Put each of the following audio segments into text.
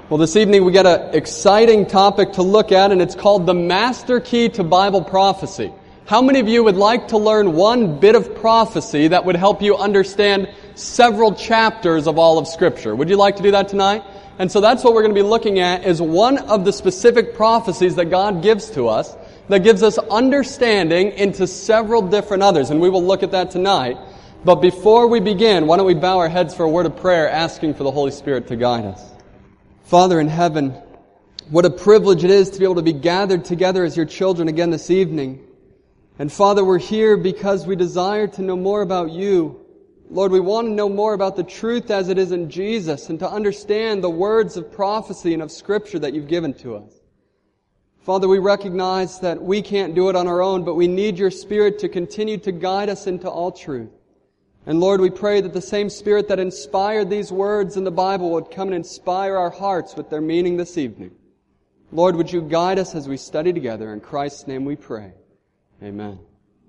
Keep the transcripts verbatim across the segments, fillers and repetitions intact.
Well, this evening we got an exciting topic to look at, and it's called the Master Key to Bible Prophecy. How many of you would like to learn one bit of prophecy that would help you understand several chapters of all of Scripture? Would you like to do that tonight? And so that's what we're going to be looking at, is one of the specific prophecies that God gives to us that gives us understanding into several different others, and we will look at that tonight. But before we begin, why don't we bow our heads for a word of prayer, asking for the Holy Spirit to guide us. Father in heaven, what a privilege it is to be able to be gathered together as your children again this evening. And Father, we're here because we desire to know more about you. Lord, we want to know more about the truth as it is in Jesus and to understand the words of prophecy and of Scripture that you've given to us. Father, we recognize that we can't do it on our own, but we need your Spirit to continue to guide us into all truth. And Lord, we pray that the same Spirit that inspired these words in the Bible would come and inspire our hearts with their meaning this evening. Lord, would you guide us as we study together? In Christ's name we pray. Amen.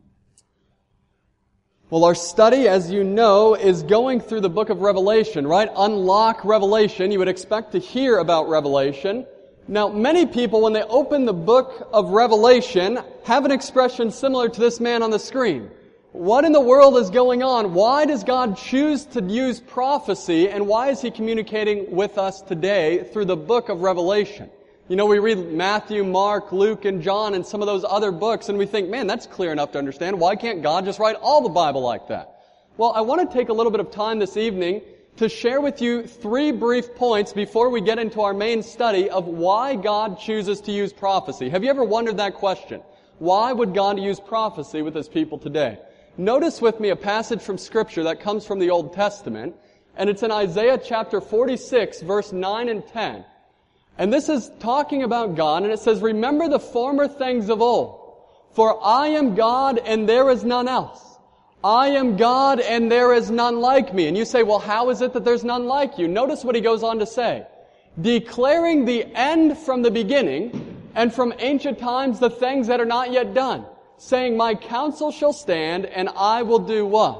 Well, our study, as you know, is going through the book of Revelation, right? Unlock Revelation. You would expect to hear about Revelation. Now, many people, when they open the book of Revelation, have an expression similar to this man on the screen. What in the world is going on? Why does God choose to use prophecy, and why is He communicating with us today through the book of Revelation? You know, we read Matthew, Mark, Luke, and John, and some of those other books, and we think, man, that's clear enough to understand. Why can't God just write all the Bible like that? Well, I want to take a little bit of time this evening to share with you three brief points before we get into our main study of why God chooses to use prophecy. Have you ever wondered that question? Why would God use prophecy with His people today? Notice with me a passage from Scripture that comes from the Old Testament, and it's in Isaiah chapter forty-six, verse nine and ten. And this is talking about God, and it says, "Remember the former things of old, for I am God and there is none else. I am God and there is none like me." And you say, well, how is it that there's none like you? Notice what he goes on to say. "Declaring the end from the beginning, and from ancient times the things that are not yet done. Saying, my counsel shall stand, and I will do what?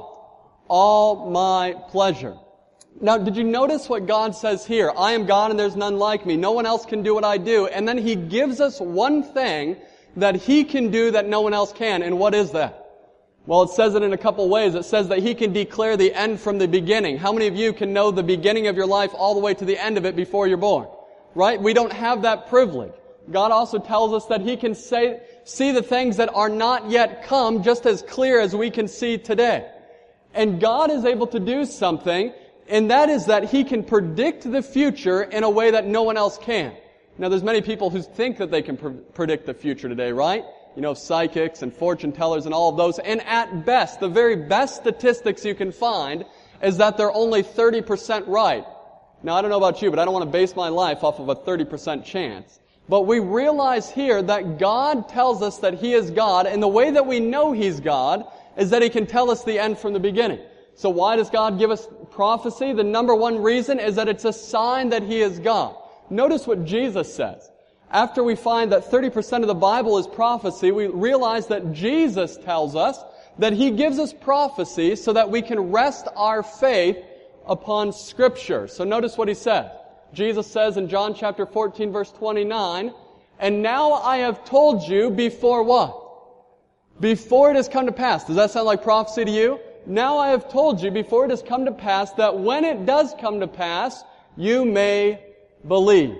All my pleasure." Now, did you notice what God says here? I am God and there's none like me. No one else can do what I do. And then He gives us one thing that He can do that no one else can. And what is that? Well, it says it in a couple ways. It says that He can declare the end from the beginning. How many of you can know the beginning of your life all the way to the end of it before you're born? Right? We don't have that privilege. God also tells us that He can say, see the things that are not yet come just as clear as we can see today. And God is able to do something, and that is that He can predict the future in a way that no one else can. Now, there's many people who think that they can pre- predict the future today, right? You know, psychics and fortune tellers and all of those. And at best, the very best statistics you can find is that they're only thirty percent right. Now, I don't know about you, but I don't want to base my life off of a thirty percent chance. But we realize here that God tells us that He is God, and the way that we know He's God is that He can tell us the end from the beginning. So why does God give us prophecy? The number one reason is that it's a sign that He is God. Notice what Jesus says. After we find that thirty percent of the Bible is prophecy, we realize that Jesus tells us that He gives us prophecy so that we can rest our faith upon Scripture. So notice what He says. Jesus says in John chapter fourteen, verse twenty-nine, "And now I have told you before what? Before it has come to pass." Does that sound like prophecy to you? Now I have told you before it has come to pass, that when it does come to pass, you may believe.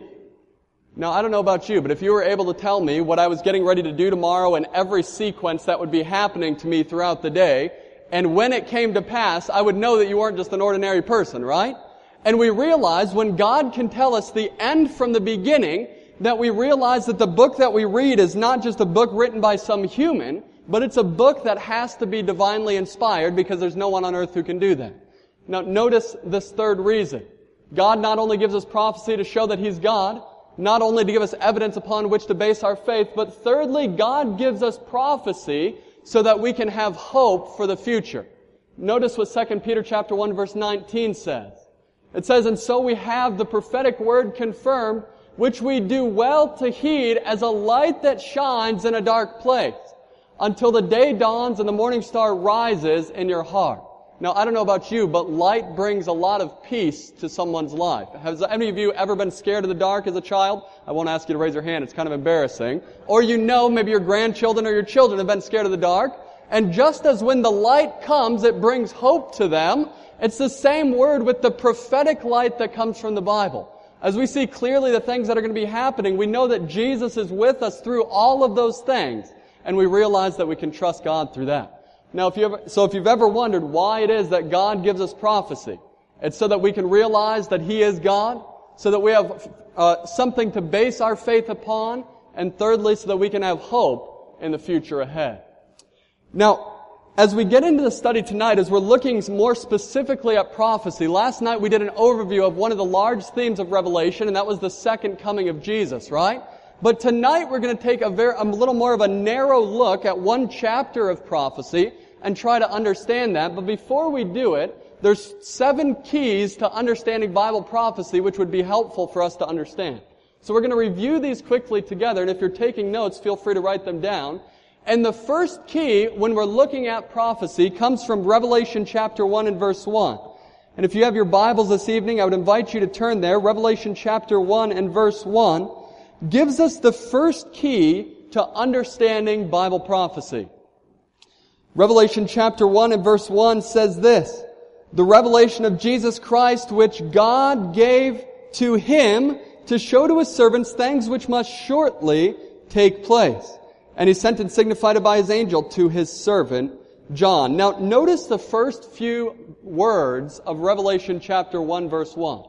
Now, I don't know about you, but if you were able to tell me what I was getting ready to do tomorrow and every sequence that would be happening to me throughout the day, and when it came to pass, I would know that you weren't just an ordinary person, right? And we realize when God can tell us the end from the beginning, that we realize that the book that we read is not just a book written by some human, but it's a book that has to be divinely inspired, because there's no one on earth who can do that. Now, notice this third reason. God not only gives us prophecy to show that He's God, not only to give us evidence upon which to base our faith, but thirdly, God gives us prophecy so that we can have hope for the future. Notice what Second Peter chapter one, verse nineteen says. It says, "And so we have the prophetic word confirmed, which we do well to heed as a light that shines in a dark place, until the day dawns and the morning star rises in your heart." Now, I don't know about you, but light brings a lot of peace to someone's life. Has any of you ever been scared of the dark as a child? I won't ask you to raise your hand. It's kind of embarrassing. Or you know, maybe your grandchildren or your children have been scared of the dark. And just as when the light comes, it brings hope to them, it's the same word with the prophetic light that comes from the Bible. As we see clearly the things that are going to be happening, we know that Jesus is with us through all of those things, and we realize that we can trust God through that. Now, if you ever, so if you've ever wondered why it is that God gives us prophecy, it's so that we can realize that He is God, so that we have uh, something to base our faith upon, and thirdly, so that we can have hope in the future ahead. Now, as we get into the study tonight, as we're looking more specifically at prophecy, last night we did an overview of one of the large themes of Revelation, and that was the second coming of Jesus, right? But tonight we're going to take a, very, a little more of a narrow look at one chapter of prophecy and try to understand that. But before we do it, there's seven keys to understanding Bible prophecy which would be helpful for us to understand. So we're going to review these quickly together, and if you're taking notes, feel free to write them down. And the first key when we're looking at prophecy comes from Revelation chapter one and verse one. And if you have your Bibles this evening, I would invite you to turn there. Revelation chapter one and verse one gives us the first key to understanding Bible prophecy. Revelation chapter one and verse one says this: the revelation of Jesus Christ which God gave to Him to show to His servants things which must shortly take place. And He sent and signified it by His angel to His servant John. Now notice the first few words of Revelation chapter one verse one.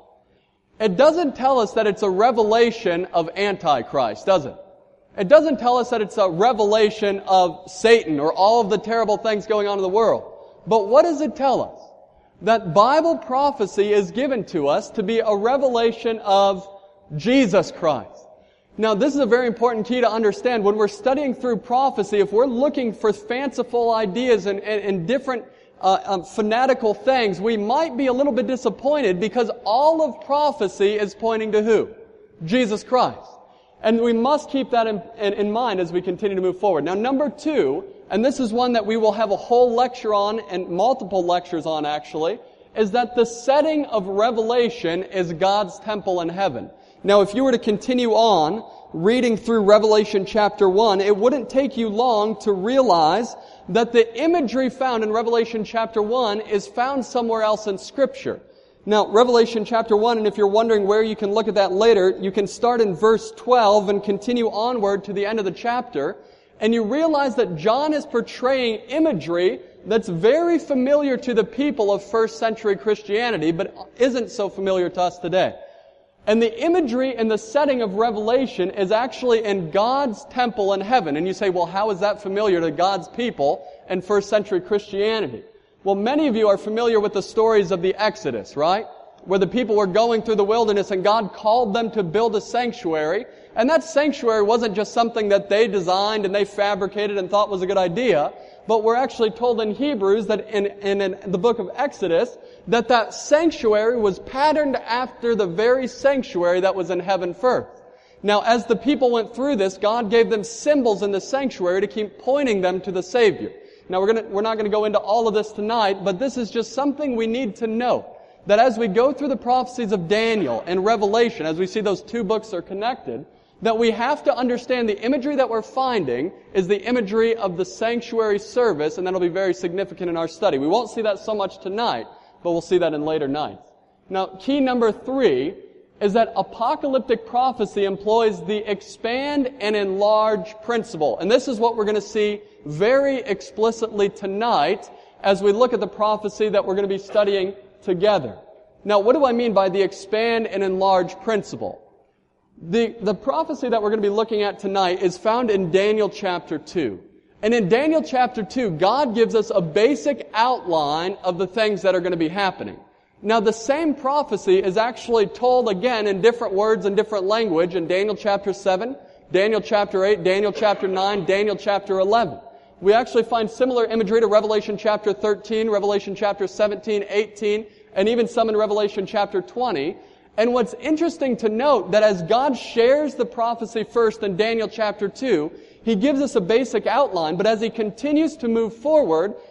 It doesn't tell us that it's a revelation of Antichrist, does it? It doesn't tell us that it's a revelation of Satan or all of the terrible things going on in the world. But what does it tell us? That Bible prophecy is given to us to be a revelation of Jesus Christ. Now, this is a very important key to understand. When we're studying through prophecy, if we're looking for fanciful ideas and, and, and different uh, um, fanatical things, we might be a little bit disappointed because all of prophecy is pointing to who? Jesus Christ. And we must keep that in, in, in mind as we continue to move forward. Now, number two, and this is one that we will have a whole lecture on and multiple lectures on actually, is that the setting of Revelation is God's temple in heaven. Now, if you were to continue on reading through Revelation chapter one, it wouldn't take you long to realize that the imagery found in Revelation chapter one is found somewhere else in Scripture. Now, Revelation chapter one, and if you're wondering where you can look at that later, you can start in verse twelve and continue onward to the end of the chapter, and you realize that John is portraying imagery that's very familiar to the people of first century Christianity, but isn't so familiar to us today. And the imagery and the setting of Revelation is actually in God's temple in heaven. And you say, well, how is that familiar to God's people in first century Christianity? Well, many of you are familiar with the stories of the Exodus, right? Where the people were going through the wilderness and God called them to build a sanctuary. And that sanctuary wasn't just something that they designed and they fabricated and thought was a good idea. But we're actually told in Hebrews that in, in, in the book of Exodus that that sanctuary was patterned after the very sanctuary that was in heaven first. Now, as the people went through this, God gave them symbols in the sanctuary to keep pointing them to the Savior. Now, we're gonna, we're not going to go into all of this tonight, but this is just something we need to know. That as we go through the prophecies of Daniel and Revelation, as we see those two books are connected, that we have to understand the imagery that we're finding is the imagery of the sanctuary service, and that'll be very significant in our study. We won't see that so much tonight, but we'll see that in later nights. Now, key number three is that apocalyptic prophecy employs the expand and enlarge principle. And this is what we're going to see very explicitly tonight as we look at the prophecy that we're going to be studying together. Now, what do I mean by the expand and enlarge principle? The, the prophecy that we're going to be looking at tonight is found in Daniel chapter two. And in Daniel chapter two, God gives us a basic outline of the things that are going to be happening. Now, the same prophecy is actually told again in different words and different language in Daniel chapter seven, Daniel chapter eight, Daniel chapter nine, Daniel chapter eleven. We actually find similar imagery to Revelation chapter thirteen, Revelation chapter seventeen, eighteen, and even some in Revelation chapter twenty. And what's interesting to note that as God shares the prophecy first in Daniel chapter two, He gives us a basic outline, but as He continues to move forward,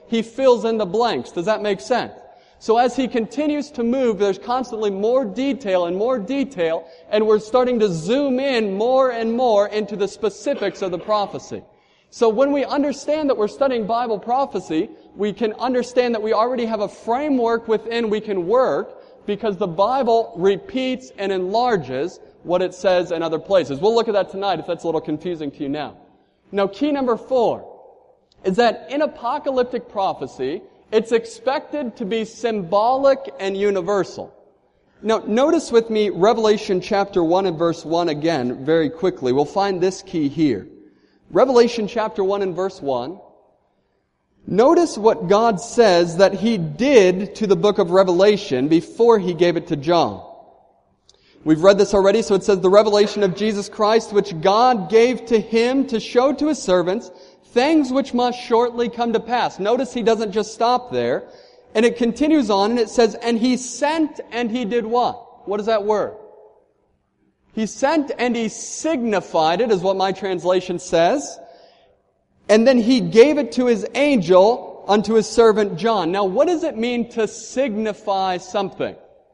he fills in the blanks. Does that make sense? So as he continues to move, there's constantly more detail and more detail, and we're starting to zoom in more and more into the specifics of the prophecy. So when we understand that we're studying Bible prophecy, we can understand that we already have a framework within we can work, because the Bible repeats and enlarges what it says in other places. We'll look at that tonight if that's a little confusing to you now. Now, key number four is that in apocalyptic prophecy, it's expected to be symbolic and universal. Now, notice with me Revelation chapter one and verse one again, very quickly. We'll find this key here. Revelation chapter one and verse one. Notice what God says that He did to the book of Revelation before He gave it to John. We've read this already, so it says, the revelation of Jesus Christ, which God gave to Him to show to His servants, things which must shortly come to pass. Notice He doesn't just stop there. And it continues on, and it says, and He sent and He did what? What is that word? He sent and He signified it, is what my translation says. And then He gave it to His angel unto His servant John. Now, what does it mean to signify something?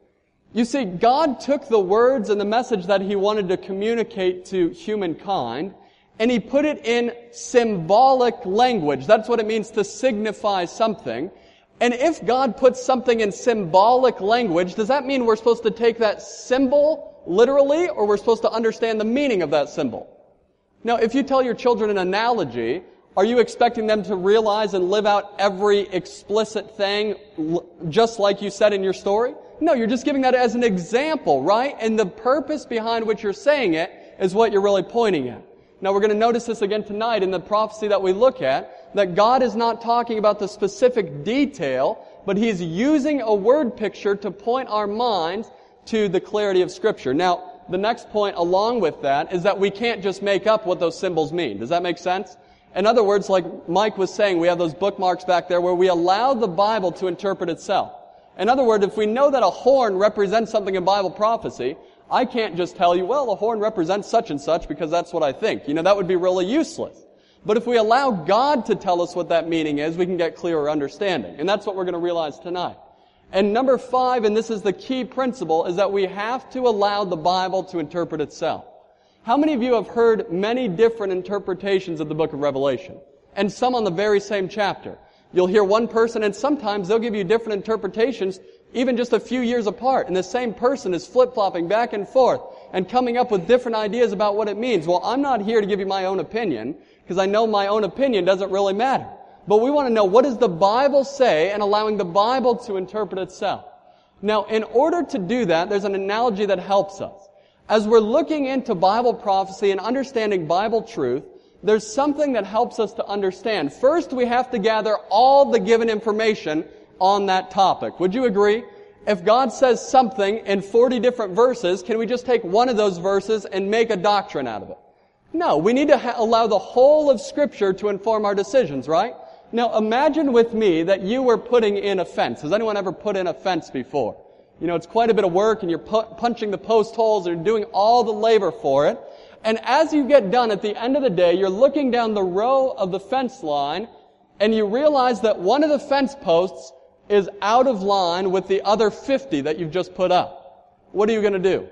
You see, God took the words and the message that He wanted to communicate to humankind, and He put it in symbolic language. That's what it means to signify something. And if God puts something in symbolic language, does that mean we're supposed to take that symbol literally, or we're supposed to understand the meaning of that symbol? Now, if you tell your children an analogy, are you expecting them to realize and live out every explicit thing just like you said in your story? No, you're just giving that as an example, right? And the purpose behind which you're saying it is what you're really pointing at. Now, we're going to notice this again tonight in the prophecy that we look at, that God is not talking about the specific detail, but He's using a word picture to point our minds to the clarity of Scripture. Now, the next point along with that is that we can't just make up what those symbols mean. Does that make sense? In other words, like Mike was saying, we have those bookmarks back there where we allow the Bible to interpret itself. In other words, if we know that a horn represents something in Bible prophecy, I can't just tell you, well, a horn represents such and such because that's what I think. You know, that would be really useless. But if we allow God to tell us what that meaning is, we can get clearer understanding. And that's what we're going to realize tonight. And number five, and this is the key principle, is that we have to allow the Bible to interpret itself. How many of you have heard many different interpretations of the book of Revelation? And some on the very same chapter. You'll hear one person, and sometimes they'll give you different interpretations even just a few years apart. And the same person is flip-flopping back and forth and coming up with different ideas about what it means. Well, I'm not here to give you my own opinion, because I know my own opinion doesn't really matter. But we want to know, what does the Bible say, and allowing the Bible to interpret itself. Now, in order to do that, there's an analogy that helps us. As we're looking into Bible prophecy and understanding Bible truth, there's something that helps us to understand. First, we have to gather all the given information on that topic. Would you agree? If God says something in forty different verses, can we just take one of those verses and make a doctrine out of it? No, we need to ha- allow the whole of Scripture to inform our decisions, right? Now, imagine with me that you were putting in a fence. Has anyone ever put in a fence before? You know, it's quite a bit of work, and you're pu- punching the post holes and doing all the labor for it. And as you get done, at the end of the day, you're looking down the row of the fence line, and you realize that one of the fence posts is out of line with the other fifty that you've just put up. What are you going to do?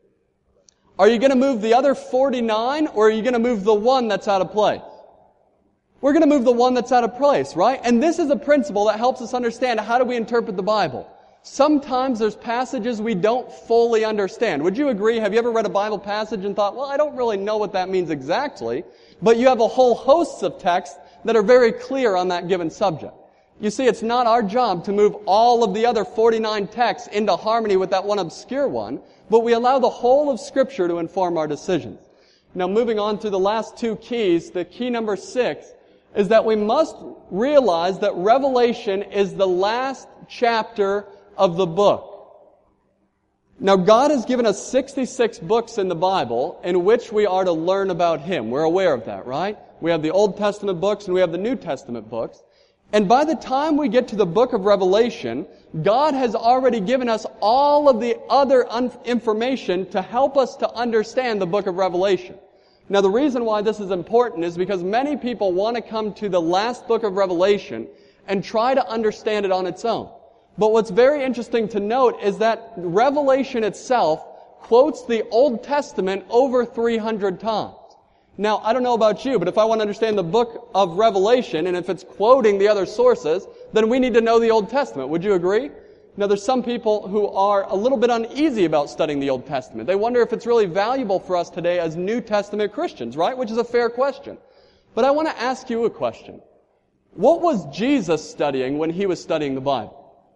Are you going to move the other forty-nine, or are you going to move the one that's out of place? We're going to move the one that's out of place, right? And this is a principle that helps us understand how do we interpret the Bible. Sometimes there's passages we don't fully understand. Would you agree? Have you ever read a Bible passage and thought, well, I don't really know what that means exactly, but you have a whole host of texts that are very clear on that given subject. You see, it's not our job to move all of the other forty-nine texts into harmony with that one obscure one, but we allow the whole of Scripture to inform our decisions. Now, moving on to the last two keys, the key number six is that we must realize that Revelation is the last chapter of the book. Now, God has given us sixty-six books in the Bible in which we are to learn about Him. We're aware of that, right? We have the Old Testament books and we have the New Testament books. And by the time we get to the book of Revelation, God has already given us all of the other un- information to help us to understand the book of Revelation. Now, the reason why this is important is because many people want to come to the last book of Revelation and try to understand it on its own. But what's very interesting to note is that Revelation itself quotes the Old Testament over three hundred times. Now, I don't know about you, but if I want to understand the book of Revelation, and if it's quoting the other sources, then we need to know the Old Testament. Would you agree? Now, there's some people who are a little bit uneasy about studying the Old Testament. They wonder if it's really valuable for us today as New Testament Christians, right? Which is a fair question. But I want to ask you a question. What was Jesus studying when he was studying the Bible?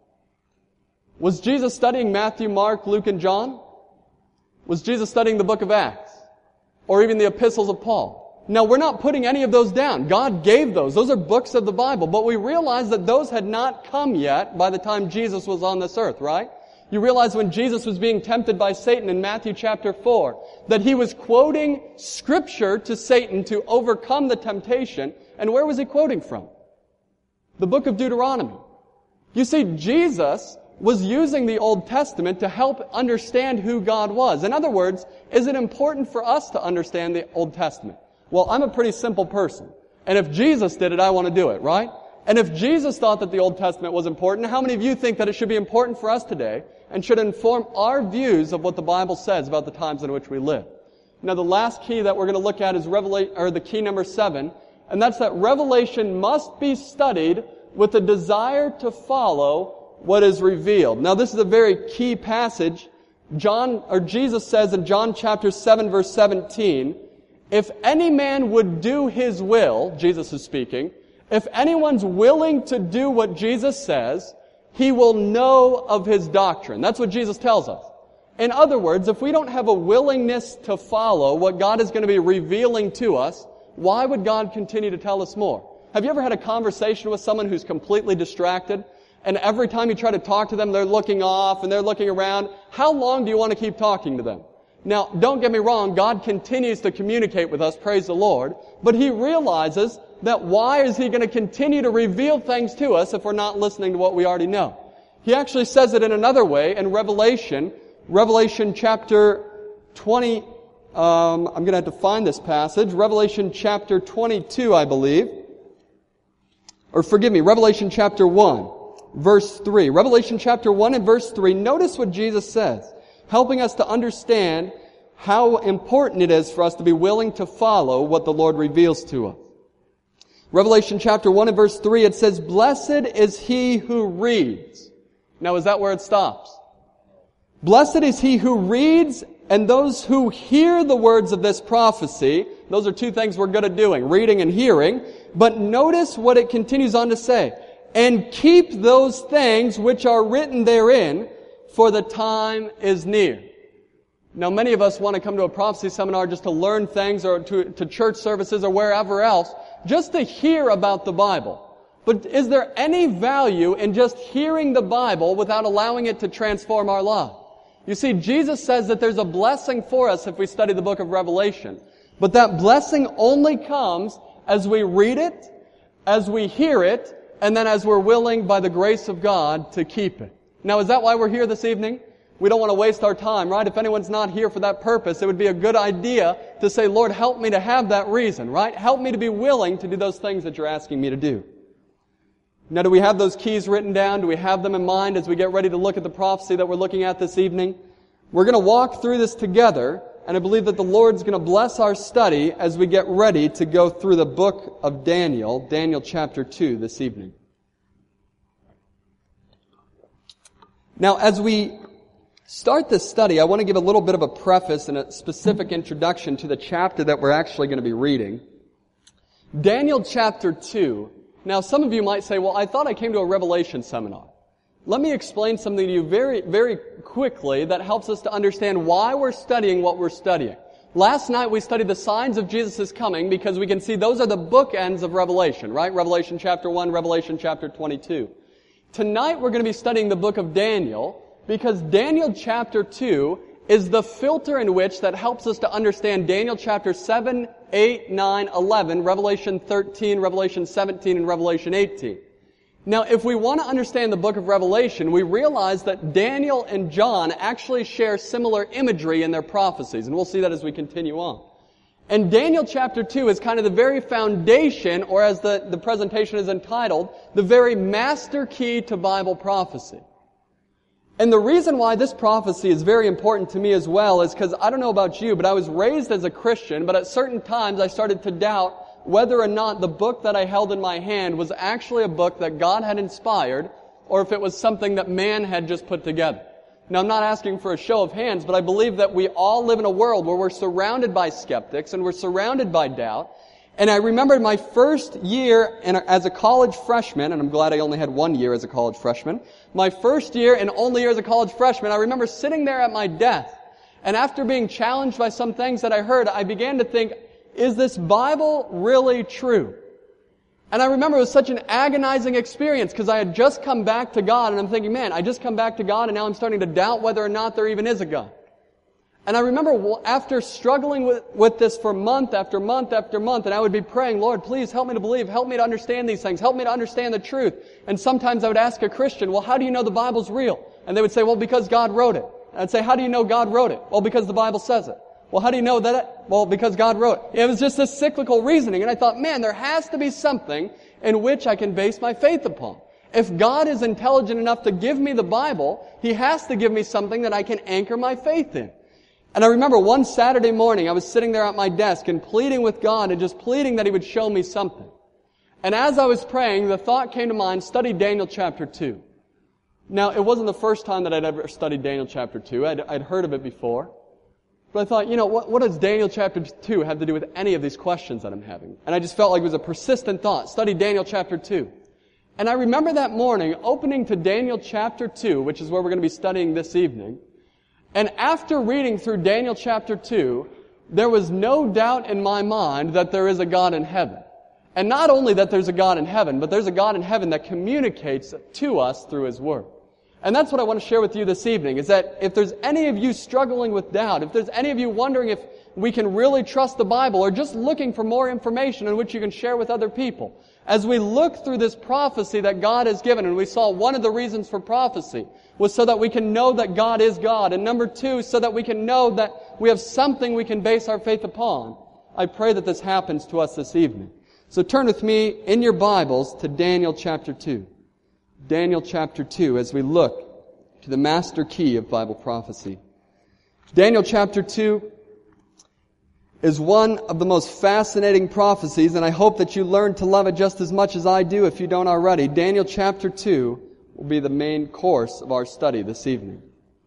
Was Jesus studying Matthew, Mark, Luke, and John? Was Jesus studying the book of Acts? Or even the epistles of Paul? Now, we're not putting any of those down. God gave those. Those are books of the Bible. But we realize that those had not come yet by the time Jesus was on this earth, right? You realize when Jesus was being tempted by Satan in Matthew chapter four, that he was quoting Scripture to Satan to overcome the temptation. And where was he quoting from? The book of Deuteronomy. You see, Jesus was using the Old Testament to help understand who God was. In other words, is it important for us to understand the Old Testament? Well, I'm a pretty simple person. And if Jesus did it, I want to do it, right? And if Jesus thought that the Old Testament was important, how many of you think that it should be important for us today and should inform our views of what the Bible says about the times in which we live? Now, the last key that we're going to look at is Revelation, or the key number seven, and that's that Revelation must be studied with a desire to follow what is revealed. Now, this is a very key passage. John, or Jesus says in John chapter seven, verse seventeen, if any man would do his will, Jesus is speaking, if anyone's willing to do what Jesus says, he will know of his doctrine. That's what Jesus tells us. In other words, if we don't have a willingness to follow what God is going to be revealing to us, why would God continue to tell us more? Have you ever had a conversation with someone who's completely distracted? And every time you try to talk to them, they're looking off and they're looking around. How long do you want to keep talking to them? Now, don't get me wrong, God continues to communicate with us, praise the Lord, but He realizes that why is He going to continue to reveal things to us if we're not listening to what we already know? He actually says it in another way in Revelation, Revelation chapter twenty, um, I'm going to have to find this passage, Revelation chapter twenty-two, I believe, or forgive me, Revelation chapter one, verse three. Revelation chapter one and verse three, notice what Jesus says, helping us to understand how important it is for us to be willing to follow what the Lord reveals to us. Revelation chapter one and verse three, it says, blessed is he who reads. Now, is that where it stops? Blessed is he who reads and those who hear the words of this prophecy. Those are two things we're good at doing, reading and hearing. But notice what it continues on to say. And keep those things which are written therein, for the time is near. Now, many of us want to come to a prophecy seminar just to learn things, or to, to church services or wherever else, just to hear about the Bible. But is there any value in just hearing the Bible without allowing it to transform our lives? You see, Jesus says that there's a blessing for us if we study the book of Revelation. But that blessing only comes as we read it, as we hear it, and then as we're willing, by the grace of God, to keep it. Now, is that why we're here this evening? We don't want to waste our time, right? If anyone's not here for that purpose, it would be a good idea to say, Lord, help me to have that reason, right? Help me to be willing to do those things that you're asking me to do. Now, do we have those keys written down? Do we have them in mind as we get ready to look at the prophecy that we're looking at this evening? We're going to walk through this together, and I believe that the Lord's going to bless our study as we get ready to go through the book of Daniel, Daniel chapter two, this evening. Now, as we start this study, I want to give a little bit of a preface and a specific introduction to the chapter that we're actually going to be reading. Daniel chapter two. Now, some of you might say, well, I thought I came to a Revelation seminar. Let me explain something to you very, very quickly that helps us to understand why we're studying what we're studying. Last night we studied the signs of Jesus' coming because we can see those are the bookends of Revelation, right? Revelation chapter one, Revelation chapter twenty-two. Tonight we're going to be studying the book of Daniel because Daniel chapter two is the filter in which that helps us to understand Daniel chapter seven, eight, nine, eleven, Revelation thirteen, Revelation seventeen, and Revelation eighteen. Now, if we want to understand the book of Revelation, we realize that Daniel and John actually share similar imagery in their prophecies, and we'll see that as we continue on. And Daniel chapter two is kind of the very foundation, or as the, the presentation is entitled, the very master key to Bible prophecy. And the reason why this prophecy is very important to me as well is because I don't know about you, but I was raised as a Christian, but at certain times I started to doubt whether or not the book that I held in my hand was actually a book that God had inspired, or if it was something that man had just put together. Now, I'm not asking for a show of hands, but I believe that we all live in a world where we're surrounded by skeptics and we're surrounded by doubt. And I remember my first year in a, as a college freshman, and I'm glad I only had one year as a college freshman, my first year and only year as a college freshman, I remember sitting there at my desk, and after being challenged by some things that I heard, I began to think, is this Bible really true? And I remember it was such an agonizing experience because I had just come back to God and I'm thinking, man, I just come back to God and now I'm starting to doubt whether or not there even is a God. And I remember after struggling with, with this for month after month after month, and I would be praying, Lord, please help me to believe, help me to understand these things, help me to understand the truth. And sometimes I would ask a Christian, well, how do you know the Bible's real? And they would say, well, because God wrote it. And I'd say, how do you know God wrote it? Well, because the Bible says it. Well, how do you know that? It? Well, because God wrote it. It was just this cyclical reasoning. And I thought, man, there has to be something in which I can base my faith upon. If God is intelligent enough to give me the Bible, He has to give me something that I can anchor my faith in. And I remember one Saturday morning, I was sitting there at my desk and pleading with God and just pleading that He would show me something. And as I was praying, the thought came to mind, study Daniel chapter two. Now, it wasn't the first time that I'd ever studied Daniel chapter two. I'd, I'd heard of it before. But I thought, you know, what, what does Daniel chapter two have to do with any of these questions that I'm having? And I just felt like it was a persistent thought. Study Daniel chapter two. And I remember that morning opening to Daniel chapter two, which is where we're going to be studying this evening. And after reading through Daniel chapter two, there was no doubt in my mind that there is a God in heaven. And not only that there's a God in heaven, but there's a God in heaven that communicates to us through His Word. And that's what I want to share with you this evening, is that if there's any of you struggling with doubt, if there's any of you wondering if we can really trust the Bible, or just looking for more information in which you can share with other people, as we look through this prophecy that God has given, and we saw one of the reasons for prophecy was so that we can know that God is God, and number two, so that we can know that we have something we can base our faith upon. I pray that this happens to us this evening. So turn with me in your Bibles to Daniel chapter two. Daniel chapter two, as we look to the master key of Bible prophecy. Daniel chapter two is one of the most fascinating prophecies, and I hope that you learn to love it just as much as I do if you don't already. Daniel chapter two will be the main course of our study this evening.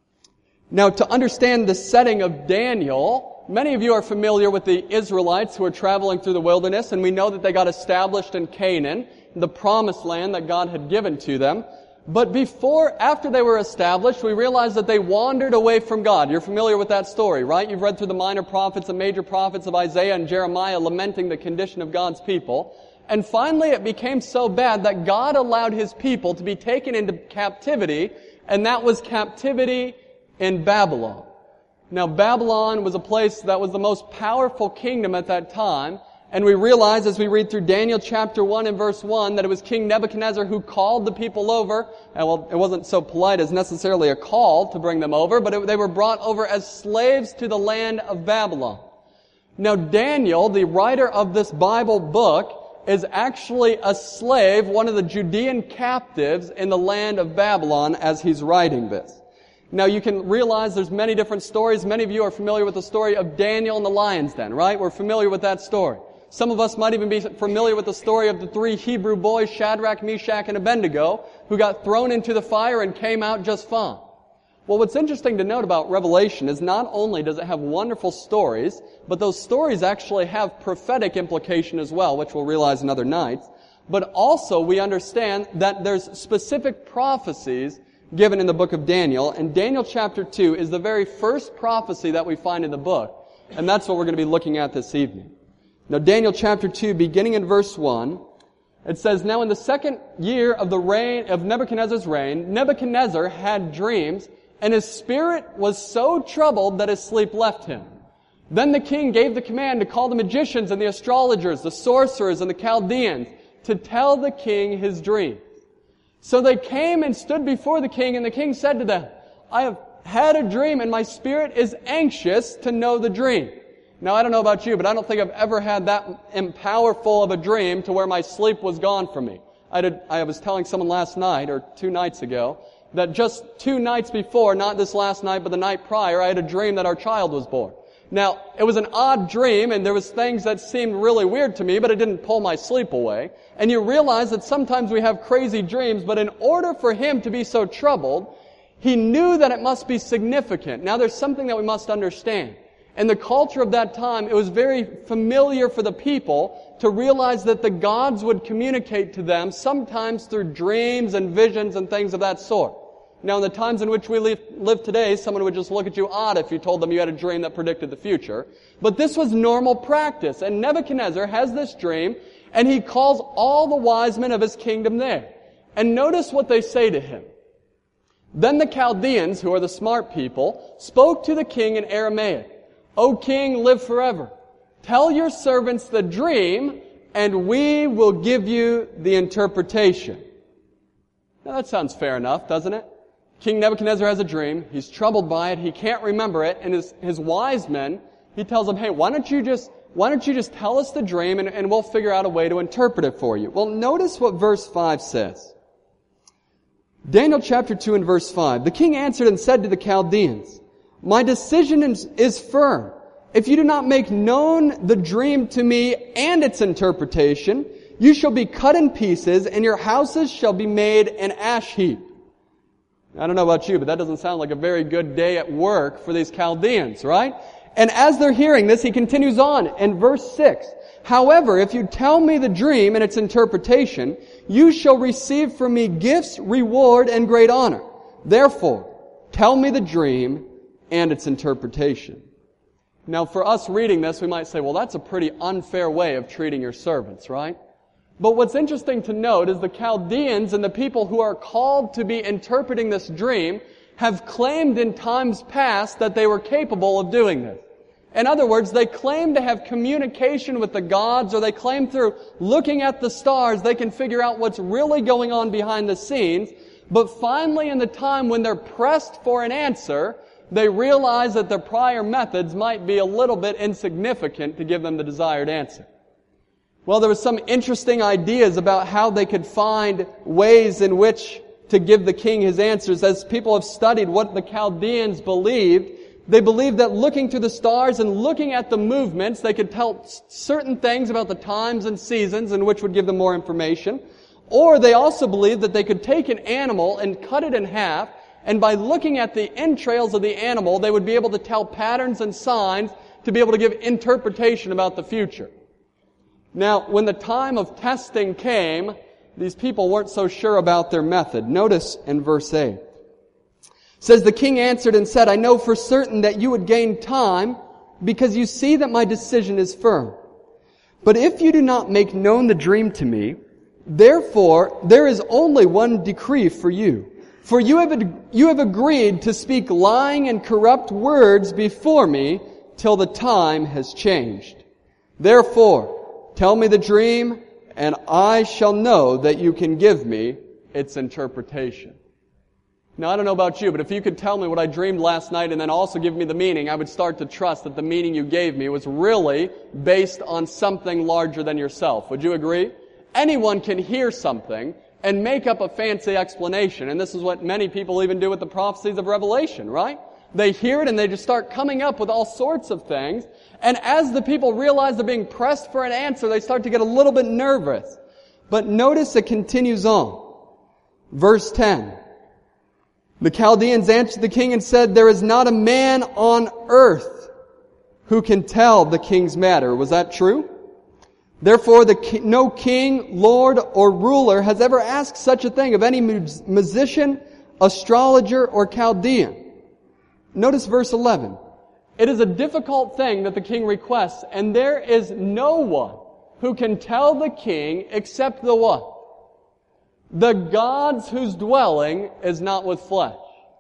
Now, to understand the setting of Daniel, many of you are familiar with the Israelites who are traveling through the wilderness, and we know that they got established in Canaan, the promised land that God had given to them. But before, after they were established, we realize that they wandered away from God. You're familiar with that story, right? You've read through the minor prophets and major prophets of Isaiah and Jeremiah lamenting the condition of God's people. And finally, it became so bad that God allowed His people to be taken into captivity, and that was captivity in Babylon. Now, Babylon was a place that was the most powerful kingdom at that time. And we realize as we read through Daniel chapter one and verse one that it was King Nebuchadnezzar who called the people over. And well, it wasn't so polite as necessarily a call to bring them over, but it, they were brought over as slaves to the land of Babylon. Now Daniel, the writer of this Bible book, is actually a slave, one of the Judean captives in the land of Babylon as he's writing this. Now you can realize there's many different stories. Many of you are familiar with the story of Daniel and the lion's den, right? We're familiar with that story. Some of us might even be familiar with the story of the three Hebrew boys, Shadrach, Meshach, and Abednego, who got thrown into the fire and came out just fine. Well, what's interesting to note about Revelation is not only does it have wonderful stories, but those stories actually have prophetic implication as well, which we'll realize in other nights. But also we understand that there's specific prophecies given in the book of Daniel, and Daniel chapter two is the very first prophecy that we find in the book, and that's what we're going to be looking at this evening. Now, Daniel chapter two, beginning in verse one, it says, Now in the second year of the reign of Nebuchadnezzar's reign, Nebuchadnezzar had dreams, and his spirit was so troubled that his sleep left him. Then the king gave the command to call the magicians and the astrologers, the sorcerers and the Chaldeans, to tell the king his dream. So they came and stood before the king, and the king said to them, I have had a dream, and my spirit is anxious to know the dream. Now, I don't know about you, but I don't think I've ever had that powerful of a dream to where my sleep was gone from me. I, did, I was telling someone last night, or two nights ago, that just two nights before, not this last night, but the night prior, I had a dream that our child was born. Now, it was an odd dream, and there was things that seemed really weird to me, but it didn't pull my sleep away. And you realize that sometimes we have crazy dreams, but in order for him to be so troubled, he knew that it must be significant. Now, there's something that we must understand. In the culture of that time, it was very familiar for the people to realize that the gods would communicate to them, sometimes through dreams and visions and things of that sort. Now, in the times in which we live, live today, someone would just look at you odd if you told them you had a dream that predicted the future. But this was normal practice. And Nebuchadnezzar has this dream, and he calls all the wise men of his kingdom there. And notice what they say to him. Then the Chaldeans, who are the smart people, spoke to the king in Aramaic. O king, live forever. Tell your servants the dream, and we will give you the interpretation. Now that sounds fair enough, doesn't it? King Nebuchadnezzar has a dream. He's troubled by it. He can't remember it. And his, his wise men, he tells them, hey, why don't you just, why don't you just tell us the dream and, and we'll figure out a way to interpret it for you. Well, notice what verse five says. Daniel chapter two and verse five. The king answered and said to the Chaldeans, my decision is, is firm. If you do not make known the dream to me and its interpretation, you shall be cut in pieces and your houses shall be made an ash heap. I don't know about you, but that doesn't sound like a very good day at work for these Chaldeans, right? And as they're hearing this, he continues on in verse six. However, if you tell me the dream and its interpretation, you shall receive from me gifts, reward, and great honor. Therefore, tell me the dream and its interpretation. Now, for us reading this, we might say, well, that's a pretty unfair way of treating your servants, right? But what's interesting to note is the Chaldeans and the people who are called to be interpreting this dream have claimed in times past that they were capable of doing this. In other words, they claim to have communication with the gods, or they claim through looking at the stars they can figure out what's really going on behind the scenes. But finally, in the time when they're pressed for an answer, they realize that their prior methods might be a little bit insignificant to give them the desired answer. Well, there were some interesting ideas about how they could find ways in which to give the king his answers. As people have studied what the Chaldeans believed, they believed that looking to the stars and looking at the movements, they could tell certain things about the times and seasons in which would give them more information. Or they also believed that they could take an animal and cut it in half, and by looking at the entrails of the animal, they would be able to tell patterns and signs to be able to give interpretation about the future. Now, when the time of testing came, these people weren't so sure about their method. Notice in verse eight. It says, the king answered and said, I know for certain that you would gain time because you see that my decision is firm. But if you do not make known the dream to me, therefore there is only one decree for you. For you have, you have agreed to speak lying and corrupt words before me till the time has changed. Therefore, tell me the dream, and I shall know that you can give me its interpretation. Now, I don't know about you, but if you could tell me what I dreamed last night and then also give me the meaning, I would start to trust that the meaning you gave me was really based on something larger than yourself. Would you agree? Anyone can hear something and make up a fancy explanation, and this is what many people even do with the prophecies of Revelation, right? They hear it and they just start coming up with all sorts of things. And as the people realize they're being pressed for an answer, they start to get a little bit nervous. But notice it continues on. Verse ten. The Chaldeans answered the king and said, there is not a man on earth who can tell the king's matter. Was that true? Therefore, the ki- no king, lord, or ruler has ever asked such a thing of any musician, astrologer, or Chaldean. Notice verse eleven. It is a difficult thing that the king requests, and there is no one who can tell the king except the what? The gods whose dwelling is not with flesh.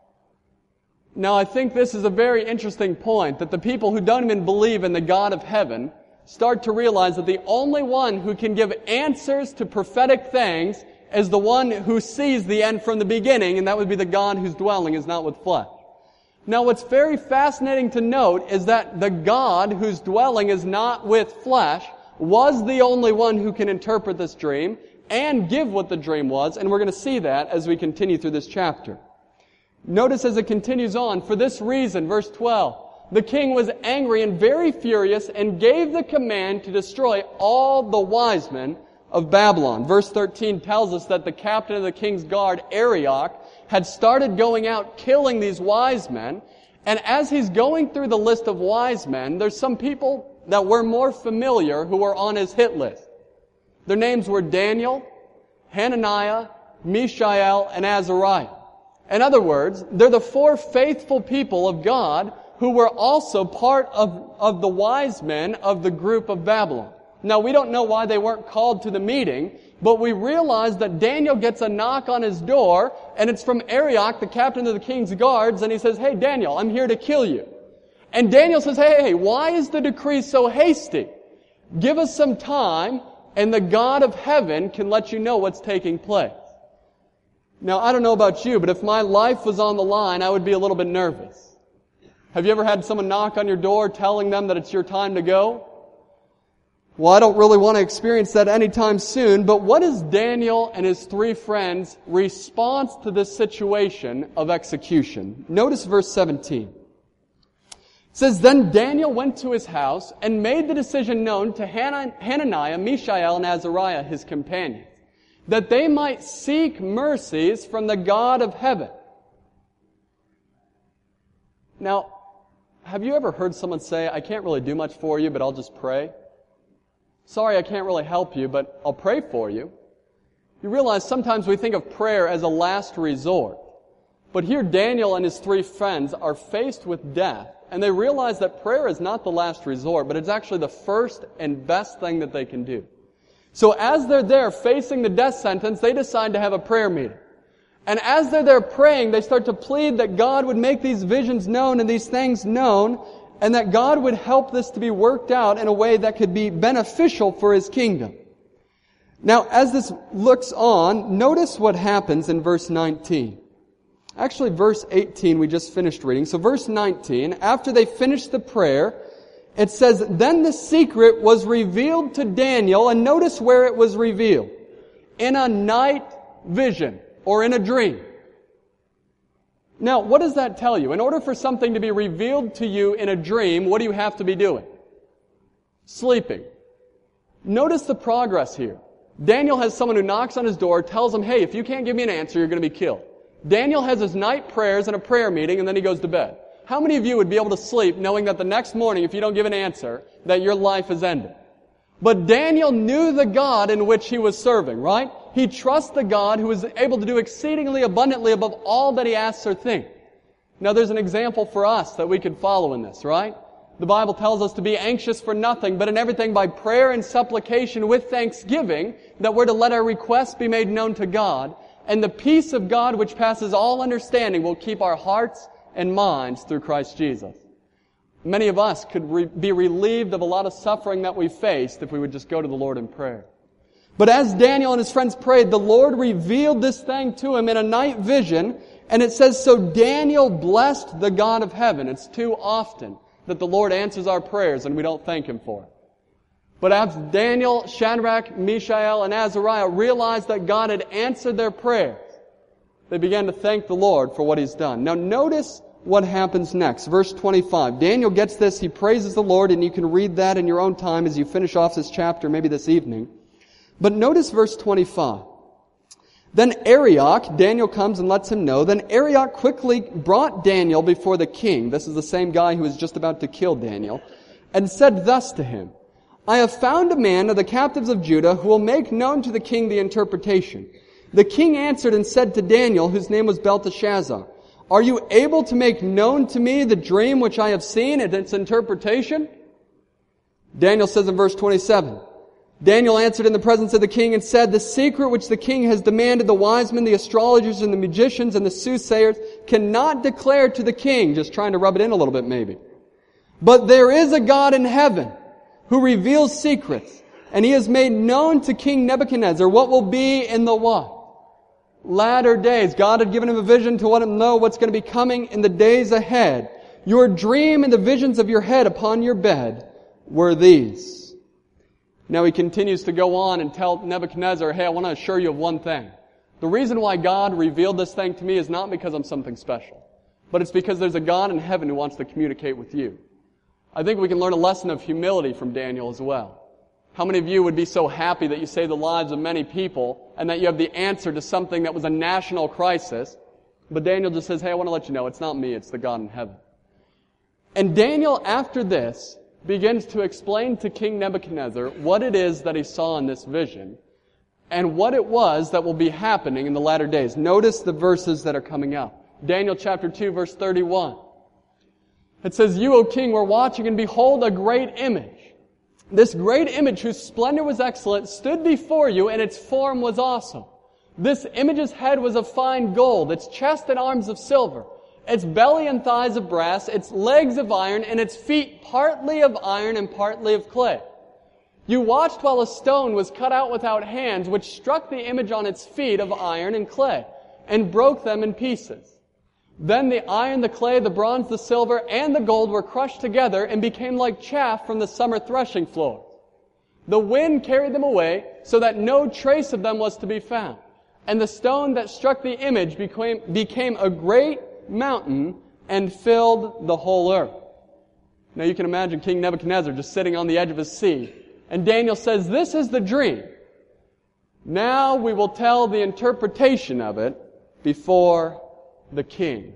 Now, I think this is a very interesting point, that the people who don't even believe in the God of heaven start to realize that the only one who can give answers to prophetic things is the one who sees the end from the beginning, and that would be the God whose dwelling is not with flesh. Now what's very fascinating to note is that the God whose dwelling is not with flesh was the only one who can interpret this dream and give what the dream was, and we're going to see that as we continue through this chapter. Notice as it continues on, for this reason, verse twelve, the king was angry and very furious and gave the command to destroy all the wise men of Babylon. Verse thirteen tells us that the captain of the king's guard, Arioch, had started going out killing these wise men, and as he's going through the list of wise men, there's some people that were more familiar who were on his hit list. Their names were Daniel, Hananiah, Mishael, and Azariah. In other words, they're the four faithful people of God who were also part of, of the wise men of the group of Babylon. Now, we don't know why they weren't called to the meeting, but we realize that Daniel gets a knock on his door, and it's from Arioch, the captain of the king's guards, and he says, "Hey, Daniel, I'm here to kill you." And Daniel says, hey, hey, why is the decree so hasty? Give us some time, and the God of heaven can let you know what's taking place. Now, I don't know about you, but if my life was on the line, I would be a little bit nervous. Have you ever had someone knock on your door telling them that it's your time to go? Well, I don't really want to experience that anytime soon, but what is Daniel and his three friends' response to this situation of execution? Notice verse seventeen. It says, then Daniel went to his house and made the decision known to Hananiah, Mishael, and Azariah, his companions, that they might seek mercies from the God of heaven. Now, have you ever heard someone say, I can't really do much for you, but I'll just pray? Sorry, I can't really help you, but I'll pray for you. You realize sometimes we think of prayer as a last resort. But here Daniel and his three friends are faced with death, and they realize that prayer is not the last resort, but it's actually the first and best thing that they can do. So as they're there facing the death sentence, they decide to have a prayer meeting. And as they're there praying, they start to plead that God would make these visions known and these things known, and that God would help this to be worked out in a way that could be beneficial for His kingdom. Now, as this looks on, notice what happens in verse nineteen. Actually, verse eighteen we just finished reading. So verse nineteen, after they finished the prayer, it says, then the secret was revealed to Daniel, and notice where it was revealed. In a night vision, or in a dream. Now, what does that tell you? In order for something to be revealed to you in a dream, what do you have to be doing? Sleeping. Notice the progress here. Daniel has someone who knocks on his door, tells him, hey, if you can't give me an answer, you're going to be killed. Daniel has his night prayers and a prayer meeting, and then he goes to bed. How many of you would be able to sleep knowing that the next morning, if you don't give an answer, that your life is ended? But Daniel knew the God in which he was serving, right? He trusts the God who is able to do exceedingly abundantly above all that he asks or thinks. Now there's an example for us that we could follow in this, right? The Bible tells us to be anxious for nothing, but in everything by prayer and supplication with thanksgiving, that we're to let our requests be made known to God, and the peace of God which passes all understanding will keep our hearts and minds through Christ Jesus. Many of us could re- be relieved of a lot of suffering that we faced if we would just go to the Lord in prayer. But as Daniel and his friends prayed, the Lord revealed this thing to him in a night vision, and it says, so Daniel blessed the God of heaven. It's too often that the Lord answers our prayers and we don't thank Him for it. But as Daniel, Shadrach, Mishael, and Azariah realized that God had answered their prayers, they began to thank the Lord for what He's done. Now notice what happens next. Verse twenty-five. Daniel gets this, he praises the Lord, and you can read that in your own time as you finish off this chapter, maybe this evening. But notice verse twenty-five. Then Arioch, Daniel comes and lets him know, then Arioch quickly brought Daniel before the king, this is the same guy who was just about to kill Daniel, and said thus to him, I have found a man of the captives of Judah who will make known to the king the interpretation. The king answered and said to Daniel, whose name was Belteshazzar, are you able to make known to me the dream which I have seen and its interpretation? Daniel says in verse twenty-seven, Daniel answered in the presence of the king and said, the secret which the king has demanded the wise men, the astrologers, and the magicians, and the soothsayers cannot declare to the king. Just trying to rub it in a little bit maybe. But there is a God in heaven who reveals secrets, and He has made known to King Nebuchadnezzar what will be in the what? latter days. God had given him a vision to let him know what's going to be coming in the days ahead. Your dream and the visions of your head upon your bed were these. Now he continues to go on and tell Nebuchadnezzar, hey, I want to assure you of one thing. The reason why God revealed this thing to me is not because I'm something special, but it's because there's a God in heaven who wants to communicate with you. I think we can learn a lesson of humility from Daniel as well. How many of you would be so happy that you saved the lives of many people and that you have the answer to something that was a national crisis, but Daniel just says, hey, I want to let you know, it's not me, it's the God in heaven. And Daniel, after this, begins to explain to King Nebuchadnezzar what it is that he saw in this vision and what it was that will be happening in the latter days. Notice the verses that are coming up. Daniel chapter two, verse thirty-one. It says, you, O king, were watching, and behold, a great image. This great image, whose splendor was excellent, stood before you, and its form was awesome. This image's head was of fine gold, its chest and arms of silver, its belly and thighs of brass, its legs of iron, and its feet partly of iron and partly of clay. You watched while a stone was cut out without hands, which struck the image on its feet of iron and clay, and broke them in pieces. Then the iron, the clay, the bronze, the silver, and the gold were crushed together and became like chaff from the summer threshing floor. The wind carried them away so that no trace of them was to be found. And the stone that struck the image became, became a great mountain and filled the whole earth. Now you can imagine King Nebuchadnezzar just sitting on the edge of his seat. And Daniel says, this is the dream. Now we will tell the interpretation of it before the king.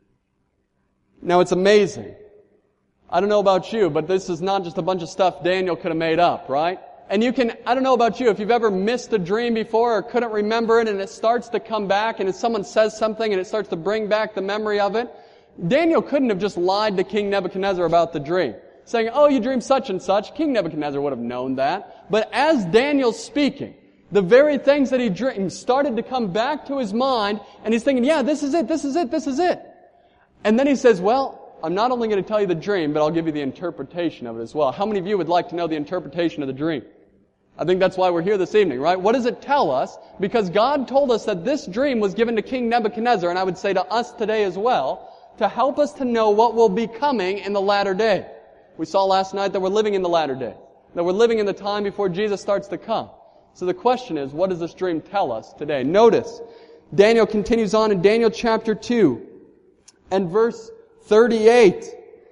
Now it's amazing. I don't know about you, but this is not just a bunch of stuff Daniel could have made up, right? And you can, I don't know about you, if you've ever missed a dream before or couldn't remember it and it starts to come back and if someone says something and it starts to bring back the memory of it, Daniel couldn't have just lied to King Nebuchadnezzar about the dream, saying, oh, you dreamed such and such. King Nebuchadnezzar would have known that. But as Daniel's speaking, the very things that he dreamed started to come back to his mind, and he's thinking, yeah, this is it, this is it, this is it. And then he says, well, I'm not only going to tell you the dream, but I'll give you the interpretation of it as well. How many of you would like to know the interpretation of the dream? I think that's why we're here this evening, right? What does it tell us? Because God told us that this dream was given to King Nebuchadnezzar, and I would say to us today as well, to help us to know what will be coming in the latter day. We saw last night that we're living in the latter day, that we're living in the time before Jesus starts to come. So the question is, what does this dream tell us today? Notice, Daniel continues on in Daniel chapter two and verse thirty-eight.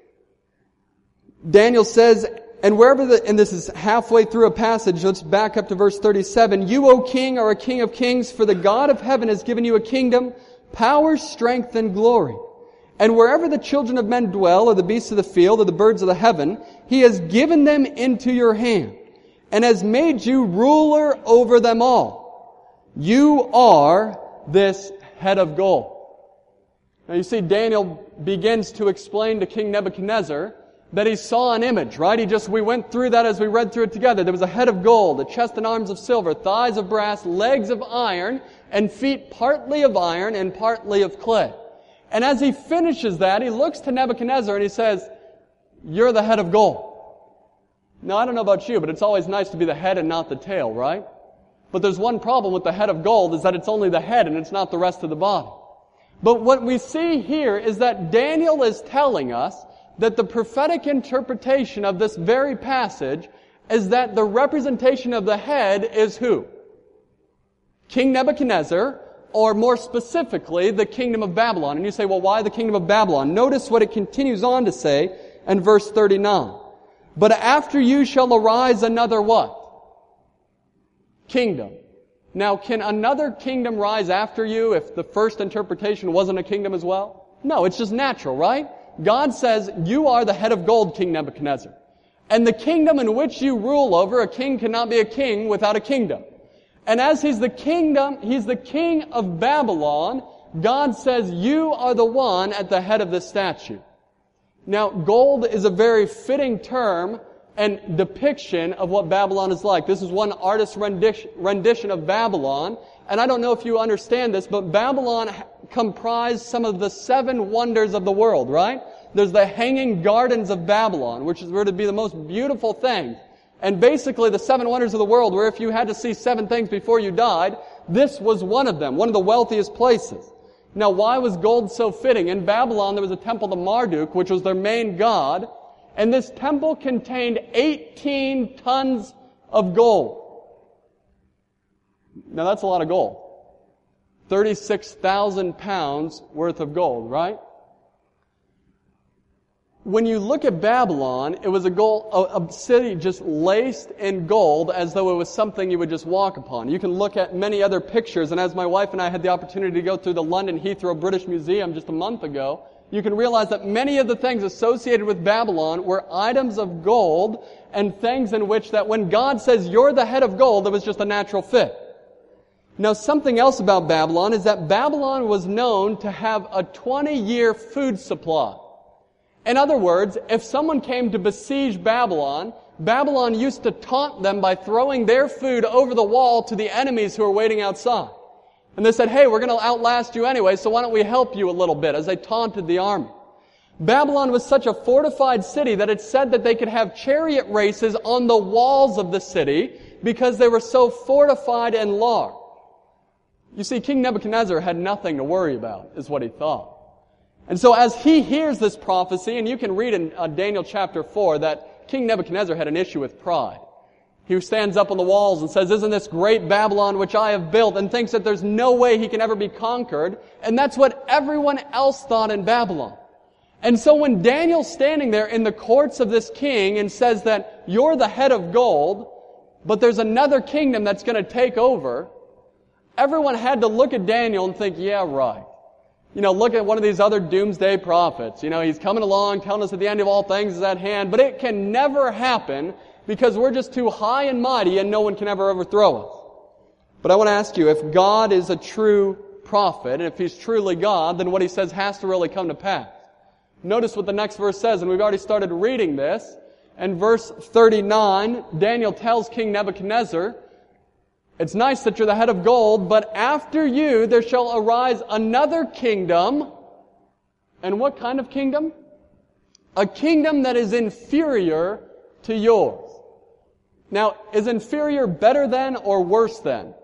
Daniel says, and wherever the, and this is halfway through a passage, let's back up to verse thirty-seven. You, O king, are a king of kings, for the God of heaven has given you a kingdom, power, strength, and glory. And wherever the children of men dwell, or the beasts of the field, or the birds of the heaven, He has given them into your hand, and has made you ruler over them all. You are this head of gold. Now you see, Daniel begins to explain to King Nebuchadnezzar that he saw an image, right? He just, we went through that as we read through it together. There was a head of gold, a chest and arms of silver, thighs of brass, legs of iron, and feet partly of iron and partly of clay. And as he finishes that, he looks to Nebuchadnezzar and he says, you're the head of gold. Now, I don't know about you, but it's always nice to be the head and not the tail, right? But there's one problem with the head of gold, is that it's only the head and it's not the rest of the body. But what we see here is that Daniel is telling us that the prophetic interpretation of this very passage is that the representation of the head is who? King Nebuchadnezzar, or more specifically, the kingdom of Babylon. And you say, well, why the kingdom of Babylon? Notice what it continues on to say in verse thirty-nine. But after you shall arise another what? Kingdom. Now, can another kingdom rise after you if the first interpretation wasn't a kingdom as well? No, it's just natural, right? God says, you are the head of gold, King Nebuchadnezzar. And the kingdom in which you rule over, a king cannot be a king without a kingdom. And as he's the kingdom, he's the king of Babylon, God says, you are the one at the head of this statue. Now, gold is a very fitting term and depiction of what Babylon is like. This is one artist's rendition of Babylon. And I don't know if you understand this, but Babylon comprised some of the seven wonders of the world, right? There's the Hanging Gardens of Babylon, which is where to be the most beautiful thing. And basically the seven wonders of the world, where if you had to see seven things before you died, this was one of them, one of the wealthiest places. Now, why was gold so fitting? In Babylon, there was a temple to Marduk, which was their main god, and this temple contained eighteen tons of gold. Now, that's a lot of gold. thirty-six thousand pounds worth of gold, right? When you look at Babylon, it was a, gold, a, a city just laced in gold as though it was something you would just walk upon. You can look at many other pictures, and as my wife and I had the opportunity to go through the London Heathrow British Museum just a month ago, you can realize that many of the things associated with Babylon were items of gold and things in which that when God says, you're the head of gold, it was just a natural fit. Now, something else about Babylon is that Babylon was known to have a twenty-year food supply. In other words, if someone came to besiege Babylon, Babylon used to taunt them by throwing their food over the wall to the enemies who were waiting outside. And they said, hey, we're going to outlast you anyway, so why don't we help you a little bit, as they taunted the army. Babylon was such a fortified city that it said that they could have chariot races on the walls of the city because they were so fortified and large. You see, King Nebuchadnezzar had nothing to worry about, is what he thought. And so as he hears this prophecy, and you can read in uh, Daniel chapter four that King Nebuchadnezzar had an issue with pride. He stands up on the walls and says, isn't this great Babylon which I have built, and thinks that there's no way he can ever be conquered. And that's what everyone else thought in Babylon. And so when Daniel's standing there in the courts of this king and says that you're the head of gold, but there's another kingdom that's going to take over, everyone had to look at Daniel and think, yeah, right. You know, look at one of these other doomsday prophets. You know, he's coming along telling us that the end of all things is at hand, but it can never happen because we're just too high and mighty and no one can ever overthrow us. But I want to ask you, if God is a true prophet, and if He's truly God, then what He says has to really come to pass. Notice what the next verse says, and we've already started reading this. In verse thirty-nine, Daniel tells King Nebuchadnezzar, it's nice that you're the head of gold, but after you there shall arise another kingdom. And what kind of kingdom? A kingdom that is inferior to yours. Now, is inferior better than or worse than?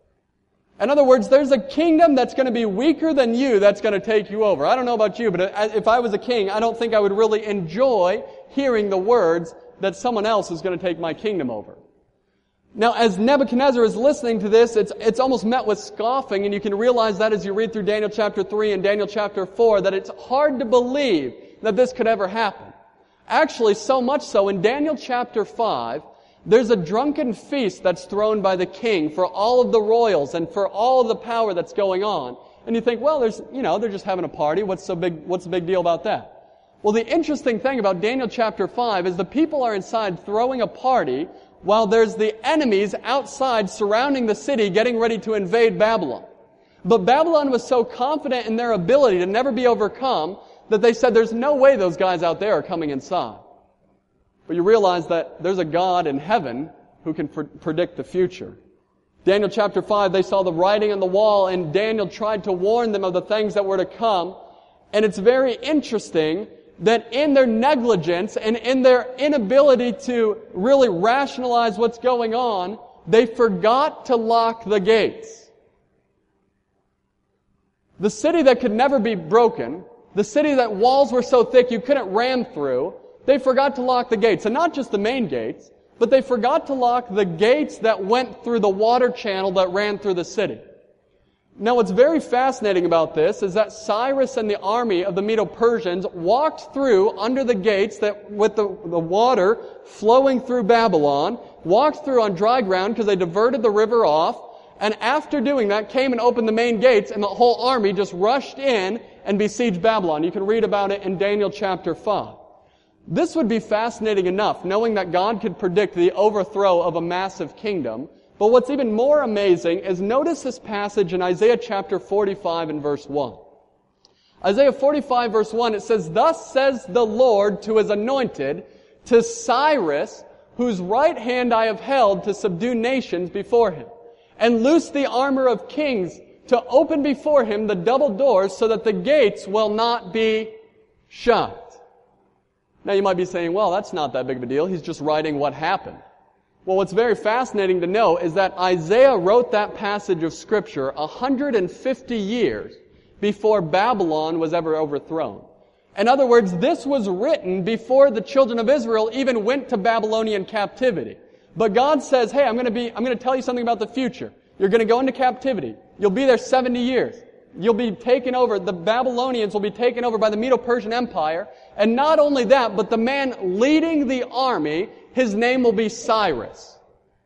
In other words, there's a kingdom that's going to be weaker than you that's going to take you over. I don't know about you, but if I was a king, I don't think I would really enjoy hearing the words that someone else is going to take my kingdom over. Now, as Nebuchadnezzar is listening to this, it's, it's almost met with scoffing, and you can realize that as you read through Daniel chapter three and Daniel chapter four, that it's hard to believe that this could ever happen. Actually, so much so, in Daniel chapter five, there's a drunken feast that's thrown by the king for all of the royals and for all of the power that's going on. And you think, well, there's, you know, they're just having a party. What's so big, what's the big deal about that? Well, the interesting thing about Daniel chapter five is the people are inside throwing a party while there's the enemies outside surrounding the city getting ready to invade Babylon. But Babylon was so confident in their ability to never be overcome that they said there's no way those guys out there are coming inside. But you realize that there's a God in heaven who can pr- predict the future. Daniel chapter five, they saw the writing on the wall, and Daniel tried to warn them of the things that were to come. And it's very interesting that in their negligence and in their inability to really rationalize what's going on, they forgot to lock the gates. The city that could never be broken, the city that walls were so thick you couldn't ram through, they forgot to lock the gates. And not just the main gates, but they forgot to lock the gates that went through the water channel that ran through the city. Now, what's very fascinating about this is that Cyrus and the army of the Medo-Persians walked through under the gates that with the, the water flowing through Babylon, walked through on dry ground because they diverted the river off, and after doing that came and opened the main gates, and the whole army just rushed in and besieged Babylon. You can read about it in Daniel chapter five. This would be fascinating enough, knowing that God could predict the overthrow of a massive kingdom. But what's even more amazing is notice this passage in Isaiah chapter forty-five and verse one. Isaiah forty-five verse one, it says, thus says the Lord to His anointed, to Cyrus, whose right hand I have held to subdue nations before him, and loose the armor of kings, to open before him the double doors, so that the gates will not be shut. Now you might be saying, well, that's not that big of a deal. He's just writing what happened. Well, what's very fascinating to know is that Isaiah wrote that passage of Scripture one hundred fifty years before Babylon was ever overthrown. In other words, this was written before the children of Israel even went to Babylonian captivity. But God says, hey, I'm going to be, I'm going to tell you something about the future. You're going to go into captivity. You'll be there seventy years. You'll be taken over, the Babylonians will be taken over by the Medo-Persian Empire. And not only that, but the man leading the army, his name will be Cyrus.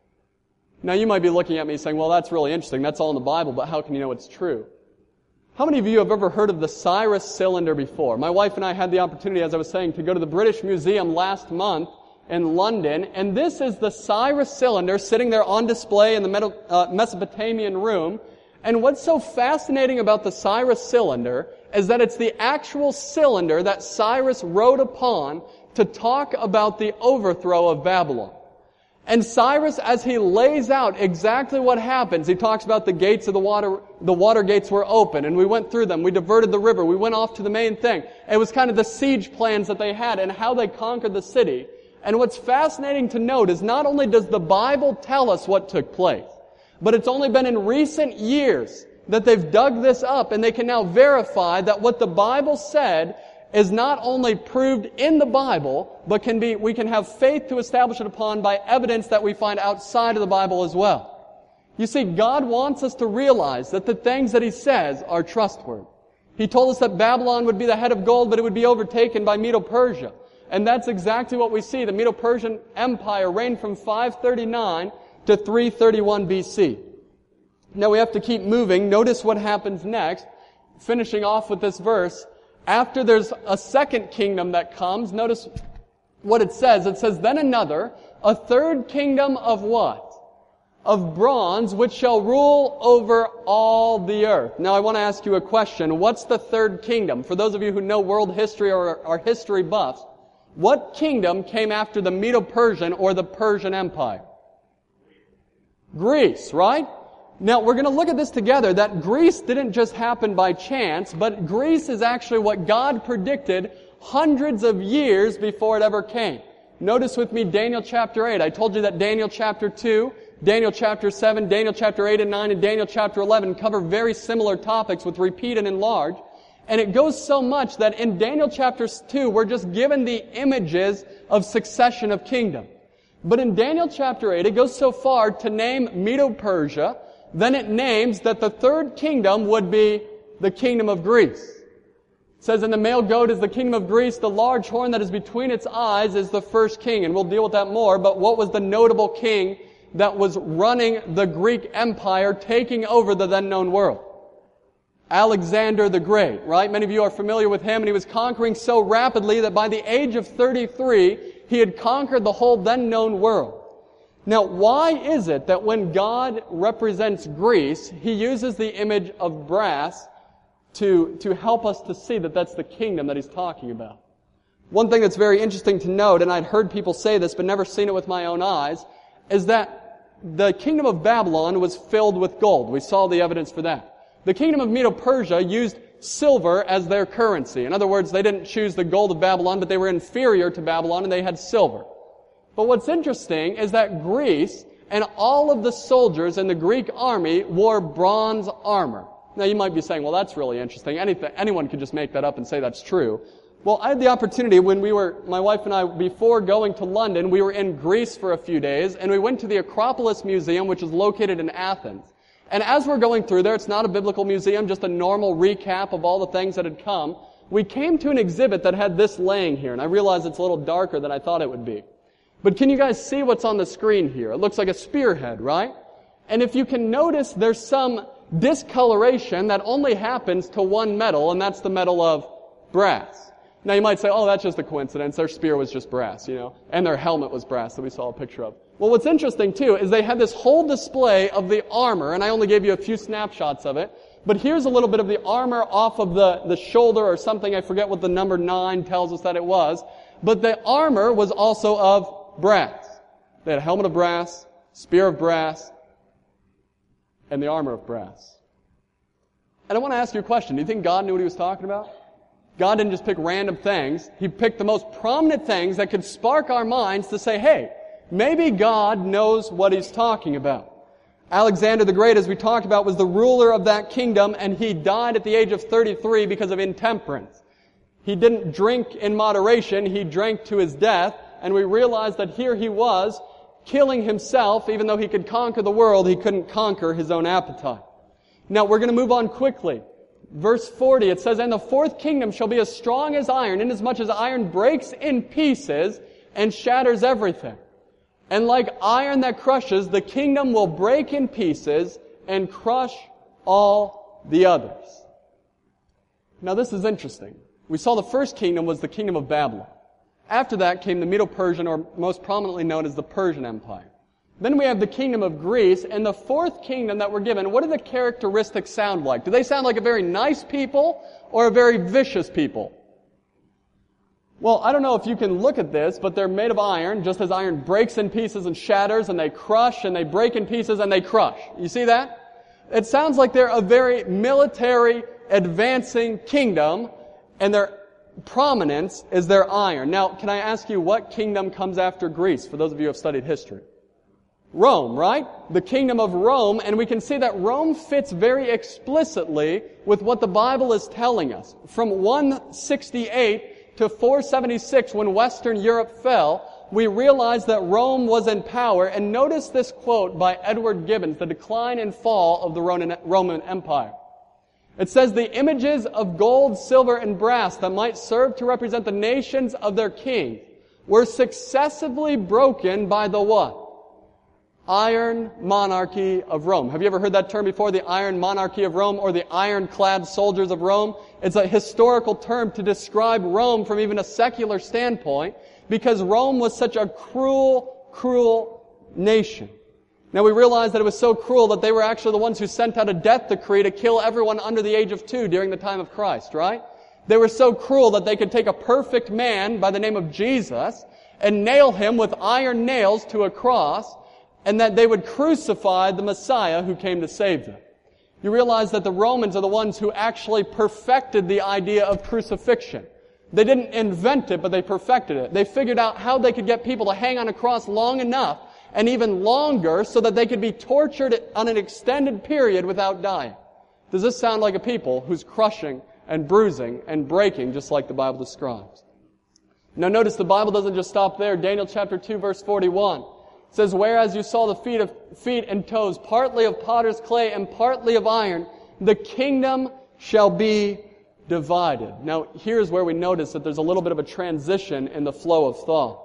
Now you might be looking at me saying, well, that's really interesting. That's all in the Bible, but how can you know it's true? How many of you have ever heard of the Cyrus cylinder before? My wife and I had the opportunity, as I was saying, to go to the British Museum last month in London, and this is the Cyrus cylinder sitting there on display in the Medo- uh, Mesopotamian room. And what's so fascinating about the Cyrus cylinder is that it's the actual cylinder that Cyrus wrote upon to talk about the overthrow of Babylon. And Cyrus, as he lays out exactly what happens, he talks about the gates of the water, the water gates were open, and we went through them, we diverted the river, we went off to the main thing. It was kind of the siege plans that they had and how they conquered the city. And what's fascinating to note is not only does the Bible tell us what took place, but it's only been in recent years that they've dug this up and they can now verify that what the Bible said is not only proved in the Bible, but can be, we can have faith to establish it upon by evidence that we find outside of the Bible as well. You see, God wants us to realize that the things that He says are trustworthy. He told us that Babylon would be the head of gold, but it would be overtaken by Medo-Persia. And that's exactly what we see. The Medo-Persian Empire reigned from five thirty-nine to three thirty-one B C. Now we have to keep moving. Notice what happens next. Finishing off with this verse. After there's a second kingdom that comes, notice what it says. It says, then another, a third kingdom of what? Of bronze, which shall rule over all the earth. Now I want to ask you a question. What's the third kingdom? For those of you who know world history or are history buffs, what kingdom came after the Medo-Persian or the Persian Empire? Greece, right? Now, we're going to look at this together, that Greece didn't just happen by chance, but Greece is actually what God predicted hundreds of years before it ever came. Notice with me Daniel chapter eight. I told you that Daniel chapter two, Daniel chapter seven, Daniel chapter eight and nine, and Daniel chapter eleven cover very similar topics with repeat and enlarge. And it goes so much that in Daniel chapter two, we're just given the images of succession of kingdom. But in Daniel chapter eight, it goes so far to name Medo-Persia. Then it names that the third kingdom would be the kingdom of Greece. It says, and the male goat is the kingdom of Greece. The large horn that is between its eyes is the first king. And we'll deal with that more. But what was the notable king that was running the Greek Empire, taking over the then known world? Alexander the Great, right? Many of you are familiar with him, and he was conquering so rapidly that by the age of thirty-three, he had conquered the whole then known world. Now, why is it that when God represents Greece, He uses the image of brass to, to help us to see that that's the kingdom that He's talking about? One thing that's very interesting to note, and I'd heard people say this but never seen it with my own eyes, is that the kingdom of Babylon was filled with gold. We saw the evidence for that. The kingdom of Medo-Persia used silver as their currency. In other words, they didn't choose the gold of Babylon, but they were inferior to Babylon and they had silver. But what's interesting is that Greece and all of the soldiers in the Greek army wore bronze armor. Now you might be saying, well, that's really interesting. Anything, anyone could just make that up and say that's true. Well, I had the opportunity when we were, my wife and I, before going to London, we were in Greece for a few days, and we went to the Acropolis Museum, which is located in Athens. And as we're going through there, it's not a biblical museum, just a normal recap of all the things that had come. We came to an exhibit that had this laying here, and I realize it's a little darker than I thought it would be. But can you guys see what's on the screen here? It looks like a spearhead, right? And if you can notice, there's some discoloration that only happens to one metal, and that's the metal of brass. Now you might say, oh, that's just a coincidence. Their spear was just brass, you know, and their helmet was brass that we saw a picture of. Well, what's interesting, too, is they had this whole display of the armor, and I only gave you a few snapshots of it, but here's a little bit of the armor off of the, the shoulder or something. I forget what the number nine tells us that it was. But the armor was also of brass. They had a helmet of brass, spear of brass, and the armor of brass. And I want to ask you a question. Do you think God knew what He was talking about? God didn't just pick random things. He picked the most prominent things that could spark our minds to say, hey, maybe God knows what He's talking about. Alexander the Great, as we talked about, was the ruler of that kingdom, and he died at the age of thirty-three because of intemperance. He didn't drink in moderation, he drank to his death, and we realize that here he was, killing himself. Even though he could conquer the world, he couldn't conquer his own appetite. Now, we're going to move on quickly. Verse forty, it says, "And the fourth kingdom shall be as strong as iron, inasmuch as iron breaks in pieces and shatters everything. And like iron that crushes, the kingdom will break in pieces and crush all the others." Now this is interesting. We saw the first kingdom was the kingdom of Babylon. After that came the Medo-Persian, or most prominently known as the Persian Empire. Then we have the kingdom of Greece, and the fourth kingdom that we're given, what do the characteristics sound like? Do they sound like a very nice people or a very vicious people? Well, I don't know if you can look at this, but they're made of iron, just as iron breaks in pieces and shatters, and they crush, and they break in pieces, and they crush. You see that? It sounds like they're a very military, advancing kingdom, and their prominence is their iron. Now, can I ask you, what kingdom comes after Greece, for those of you who have studied history? Rome, right? The kingdom of Rome, and we can see that Rome fits very explicitly with what the Bible is telling us. From one sixty-eight to four seventy-six, when Western Europe fell, we realize that Rome was in power. And notice this quote by Edward Gibbons, The Decline and Fall of the Roman Empire. It says, "The images of gold, silver, and brass that might serve to represent the nations of their kings were successively broken by the what? Iron monarchy of Rome." Have you ever heard that term before? The iron monarchy of Rome, or the ironclad soldiers of Rome? It's a historical term to describe Rome from even a secular standpoint, because Rome was such a cruel, cruel nation. Now we realize that it was so cruel that they were actually the ones who sent out a death decree to kill everyone under the age of two during the time of Christ, right? They were so cruel that they could take a perfect man by the name of Jesus and nail him with iron nails to a cross, and that they would crucify the Messiah who came to save them. You realize that the Romans are the ones who actually perfected the idea of crucifixion. They didn't invent it, but they perfected it. They figured out how they could get people to hang on a cross long enough, and even longer, so that they could be tortured on an extended period without dying. Does this sound like a people who's crushing and bruising and breaking, just like the Bible describes? Now notice the Bible doesn't just stop there. Daniel chapter two, verse forty-one. It says, "Whereas you saw the feet of feet and toes, partly of potter's clay and partly of iron, the kingdom shall be divided." Now, here's where we notice that there's a little bit of a transition in the flow of thought.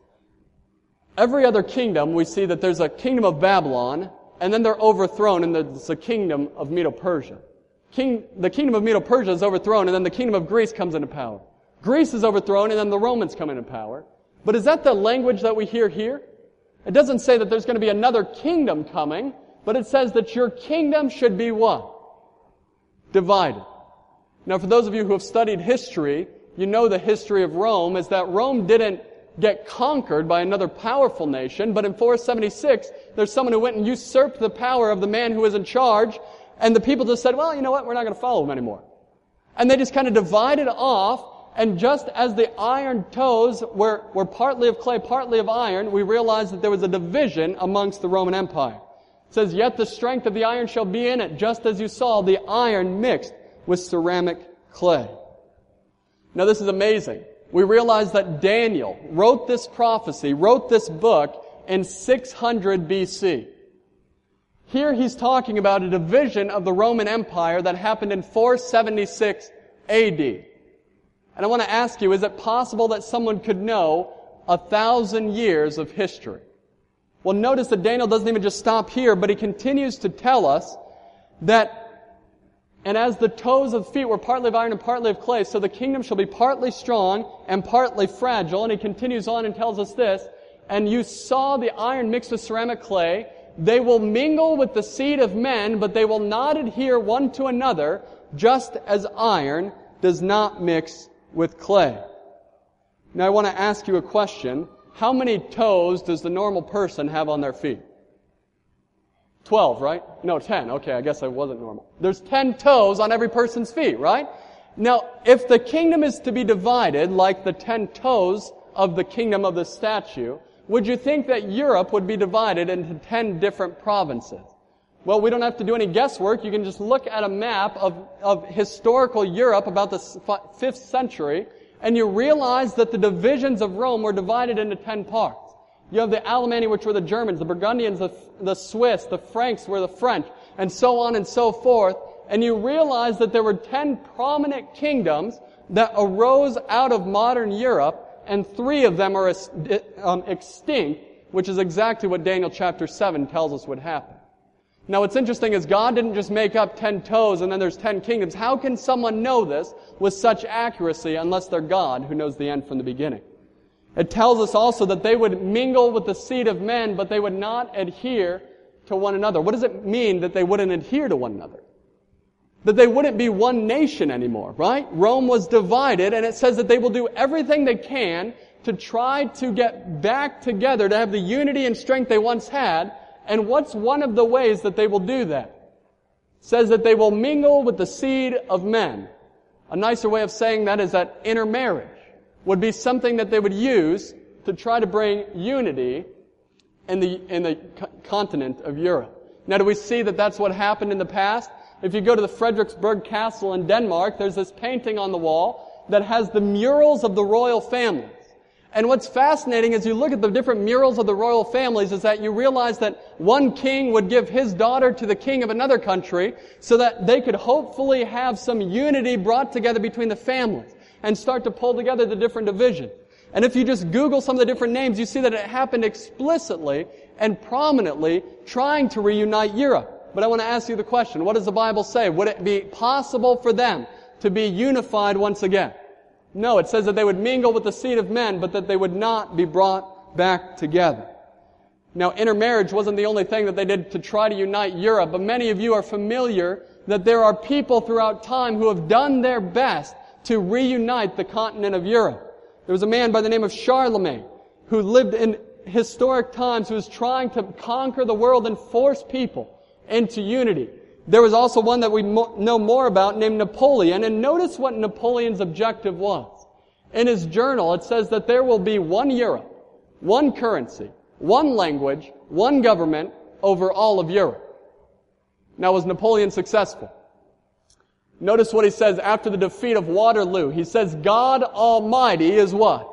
Every other kingdom, we see that there's a kingdom of Babylon, and then they're overthrown, and there's a kingdom of Medo-Persia. King, the kingdom of Medo-Persia is overthrown, and then the kingdom of Greece comes into power. Greece is overthrown, and then the Romans come into power. But is that the language that we hear here? It doesn't say that there's going to be another kingdom coming, but it says that your kingdom should be what? Divided. Now, for those of you who have studied history, you know the history of Rome is that Rome didn't get conquered by another powerful nation, but in four seventy-six, there's someone who went and usurped the power of the man who was in charge, and the people just said, well, you know what, we're not going to follow him anymore. And they just kind of divided off. And just as the iron toes were, were partly of clay, partly of iron, we realize that there was a division amongst the Roman Empire. It says, "Yet the strength of the iron shall be in it, just as you saw the iron mixed with ceramic clay." Now this is amazing. We realize that Daniel wrote this prophecy, wrote this book in six hundred B C. Here he's talking about a division of the Roman Empire that happened in four seventy-six A D. And I want to ask you, is it possible that someone could know a thousand years of history? Well, notice that Daniel doesn't even just stop here, but he continues to tell us that, "And as the toes of feet were partly of iron and partly of clay, so the kingdom shall be partly strong and partly fragile." And he continues on and tells us this, "And you saw the iron mixed with ceramic clay. They will mingle with the seed of men, but they will not adhere one to another, just as iron does not mix with clay." Now I want to ask you a question. How many toes does the normal person have on their feet? Twelve, right? No, ten. Okay, I guess I wasn't normal. There's ten toes on every person's feet, right? Now, if the kingdom is to be divided like the ten toes of the kingdom of the statue, would you think that Europe would be divided into ten different provinces? Well, we don't have to do any guesswork. You can just look at a map of, of historical Europe about the fifth century, and you realize that the divisions of Rome were divided into ten parts. You have the Alemanni, which were the Germans, the Burgundians, the, the Swiss, the Franks were the French, and so on and so forth. And you realize that there were ten prominent kingdoms that arose out of modern Europe, and three of them are um, extinct, which is exactly what Daniel chapter seven tells us would happen. Now what's interesting is God didn't just make up ten toes and then there's ten kingdoms. How can someone know this with such accuracy unless they're God who knows the end from the beginning? It tells us also that they would mingle with the seed of men, but they would not adhere to one another. What does it mean that they wouldn't adhere to one another? That they wouldn't be one nation anymore, right? Rome was divided, and it says that they will do everything they can to try to get back together, to have the unity and strength they once had. And what's one of the ways that they will do that? It says that they will mingle with the seed of men. A nicer way of saying that is that intermarriage would be something that they would use to try to bring unity in the, in the co- continent of Europe. Now, do we see that that's what happened in the past? If you go to the Frederiksborg Castle in Denmark, there's this painting on the wall that has the murals of the royal families. And what's fascinating as you look at the different murals of the royal families is that you realize that one king would give his daughter to the king of another country so that they could hopefully have some unity brought together between the families and start to pull together the different divisions. And if you just Google some of the different names, you see that it happened explicitly and prominently trying to reunite Europe. But I want to ask you the question, what does the Bible say? Would it be possible for them to be unified once again? No, it says that they would mingle with the seed of men, but that they would not be brought back together. Now, intermarriage wasn't the only thing that they did to try to unite Europe, but many of you are familiar that there are people throughout time who have done their best to reunite the continent of Europe. There was a man by the name of Charlemagne who lived in historic times who was trying to conquer the world and force people into unity. There was also one that we mo- know more about named Napoleon, and notice what Napoleon's objective was. In his journal, it says that there will be one Europe, one currency, one language, one government over all of Europe. Now, was Napoleon successful? Notice what he says after the defeat of Waterloo. He says, God Almighty is what?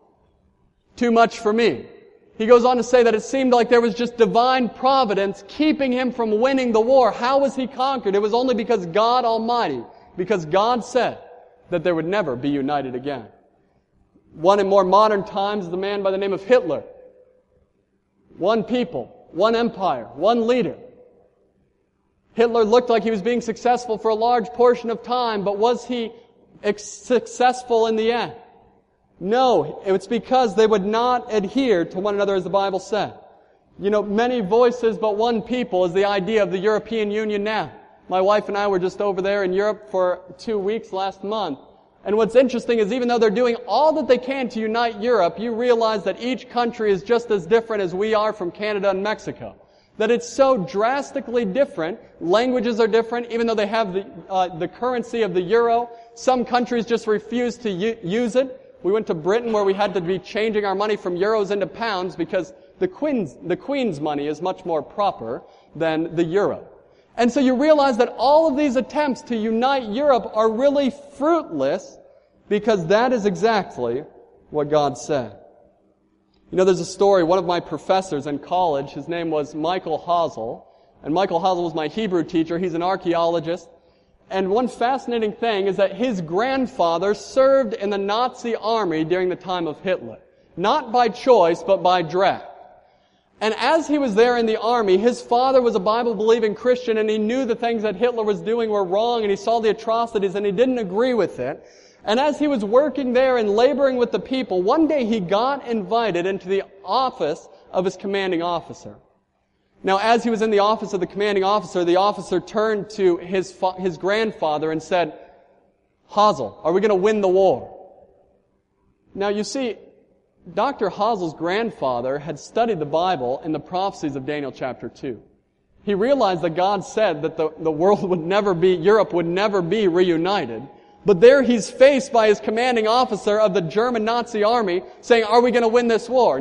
Too much for me. He goes on to say that it seemed like there was just divine providence keeping him from winning the war. How was he conquered? It was only because God Almighty, because God said that there would never be united again. One in more modern times is the man by the name of Hitler. One people, one empire, one leader. Hitler looked like he was being successful for a large portion of time, but was he ex- successful in the end? No, it's because they would not adhere to one another as the Bible said. You know, many voices but one people is the idea of the European Union now. My wife and I were just over there in Europe for two weeks last month. And what's interesting is even though they're doing all that they can to unite Europe, you realize that each country is just as different as we are from Canada and Mexico. That it's so drastically different. Languages are different, even though they have the, uh, the currency of the euro. Some countries just refuse to u- use it. We went to Britain where we had to be changing our money from euros into pounds because the Queen's, the Queen's money is much more proper than the euro. And so you realize that all of these attempts to unite Europe are really fruitless because that is exactly what God said. You know, there's a story, one of my professors in college, his name was Michael Hazel, and Michael Hazel was my Hebrew teacher. He's an archaeologist. And one fascinating thing is that his grandfather served in the Nazi army during the time of Hitler. Not by choice, but by draft. And as he was there in the army, his father was a Bible-believing Christian, and he knew the things that Hitler was doing were wrong, and he saw the atrocities, and he didn't agree with it. And as he was working there and laboring with the people, one day he got invited into the office of his commanding officer. Now, as he was in the office of the commanding officer, the officer turned to his fa- his grandfather and said, Hazel, are we going to win the war? Now, you see, Doctor Hazel's grandfather had studied the Bible and the prophecies of Daniel chapter two. He realized that God said that the, the world would never be, Europe would never be reunited. But there he's faced by his commanding officer of the German Nazi army saying, are we going to win this war? Now,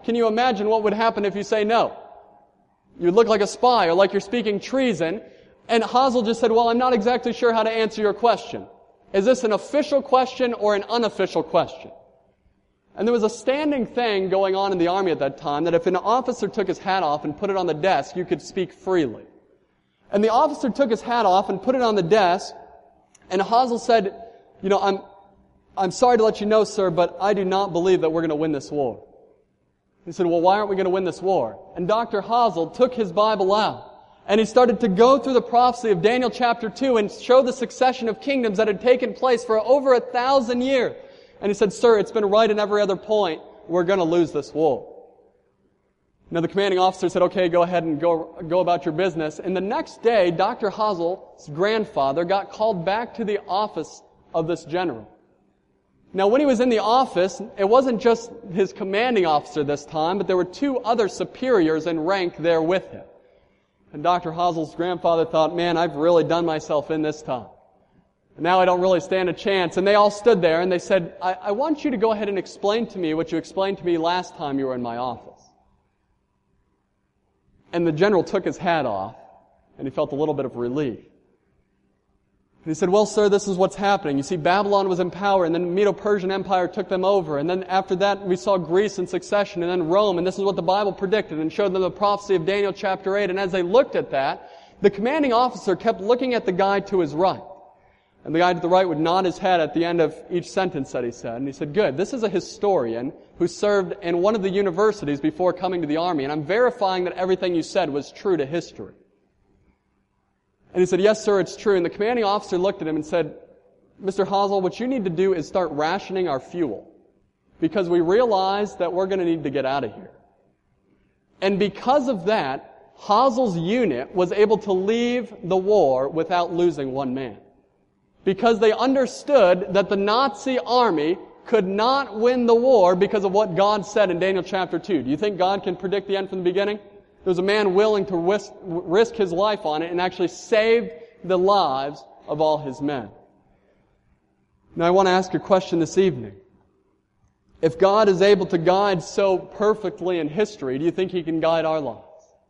can you imagine what would happen if you say no? You'd look like a spy or like you're speaking treason. And Hazael just said, well, I'm not exactly sure how to answer your question. Is this an official question or an unofficial question? And there was a standing thing going on in the army at that time that if an officer took his hat off and put it on the desk, you could speak freely. And the officer took his hat off and put it on the desk, and Hazael said, you know, I'm, I'm sorry to let you know, sir, but I do not believe that we're going to win this war. He said, well, why aren't we going to win this war? And Doctor Hazael took his Bible out, and he started to go through the prophecy of Daniel chapter two and show the succession of kingdoms that had taken place for over a thousand years. And he said, sir, it's been right in every other point. We're going to lose this war. Now the commanding officer said, okay, go ahead and go, go about your business. And the next day, Doctor Hazael's grandfather got called back to the office of this general. Now when he was in the office, it wasn't just his commanding officer this time, but there were two other superiors in rank there with him. And Doctor Hazael's grandfather thought, man, I've really done myself in this time. Now I don't really stand a chance. And they all stood there and they said, I, I want you to go ahead and explain to me what you explained to me last time you were in my office. And the general took his hat off and he felt a little bit of relief. And he said, well, sir, this is what's happening. You see, Babylon was in power, and then the Medo-Persian Empire took them over. And then after that, we saw Greece in succession, and then Rome. And this is what the Bible predicted and showed them the prophecy of Daniel chapter eight. And as they looked at that, the commanding officer kept looking at the guy to his right. And the guy to the right would nod his head at the end of each sentence that he said. And he said, good, this is a historian who served in one of the universities before coming to the army. And I'm verifying that everything you said was true to history. And he said, yes, sir, it's true. And the commanding officer looked at him and said, Mister Hazael, what you need to do is start rationing our fuel. Because we realize that we're going to need to get out of here. And because of that, Hazael's unit was able to leave the war without losing one man. Because they understood that the Nazi army could not win the war because of what God said in Daniel chapter two. Do you think God can predict the end from the beginning? There was a man willing to risk, risk his life on it and actually saved the lives of all his men. Now I want to ask a question this evening. If God is able to guide so perfectly in history, do you think He can guide our lives?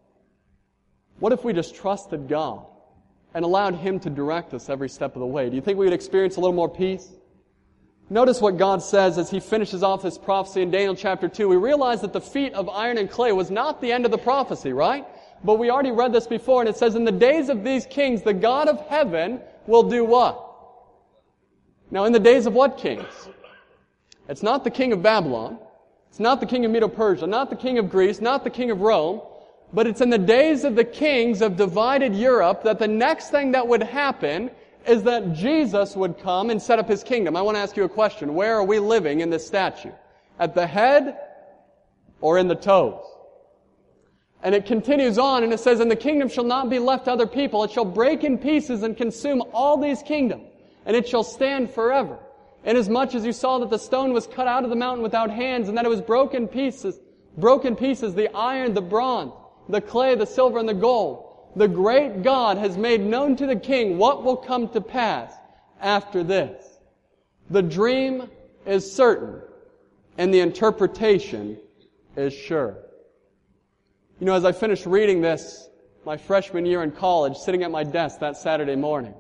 What if we just trusted God and allowed Him to direct us every step of the way? Do you think we would experience a little more peace? Notice what God says as He finishes off this prophecy in Daniel chapter two. We realize that the feat of iron and clay was not the end of the prophecy, right? But we already read this before, and it says, in the days of these kings, the God of heaven will do what? Now, in the days of what kings? It's not the king of Babylon. It's not the king of Medo-Persia, not the king of Greece, not the king of Rome. But it's in the days of the kings of divided Europe that the next thing that would happen is that Jesus would come and set up His kingdom. I want to ask you a question. Where are we living in this statue? At the head or in the toes? And it continues on and it says, and the kingdom shall not be left to other people. It shall break in pieces and consume all these kingdoms. And it shall stand forever. Inasmuch as you saw that the stone was cut out of the mountain without hands, and that it was broken pieces, broken pieces, the iron, the bronze, the clay, the silver, and the gold. The great God has made known to the king what will come to pass after this. The dream is certain, and the interpretation is sure. You know, as I finished reading this my freshman year in college, sitting at my desk that Saturday morning,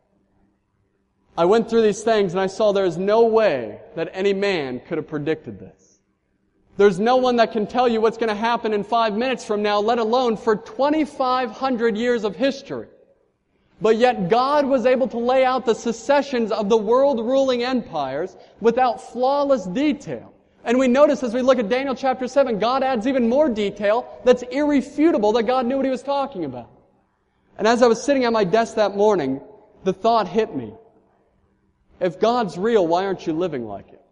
I went through these things and I saw there is no way that any man could have predicted this. There's no one that can tell you what's going to happen in five minutes from now, let alone for twenty-five hundred years of history. But yet God was able to lay out the successions of the world-ruling empires without flawless detail. And we notice as we look at Daniel chapter seven, God adds even more detail that's irrefutable that God knew what He was talking about. And as I was sitting at my desk that morning, the thought hit me. If God's real, why aren't you living like it?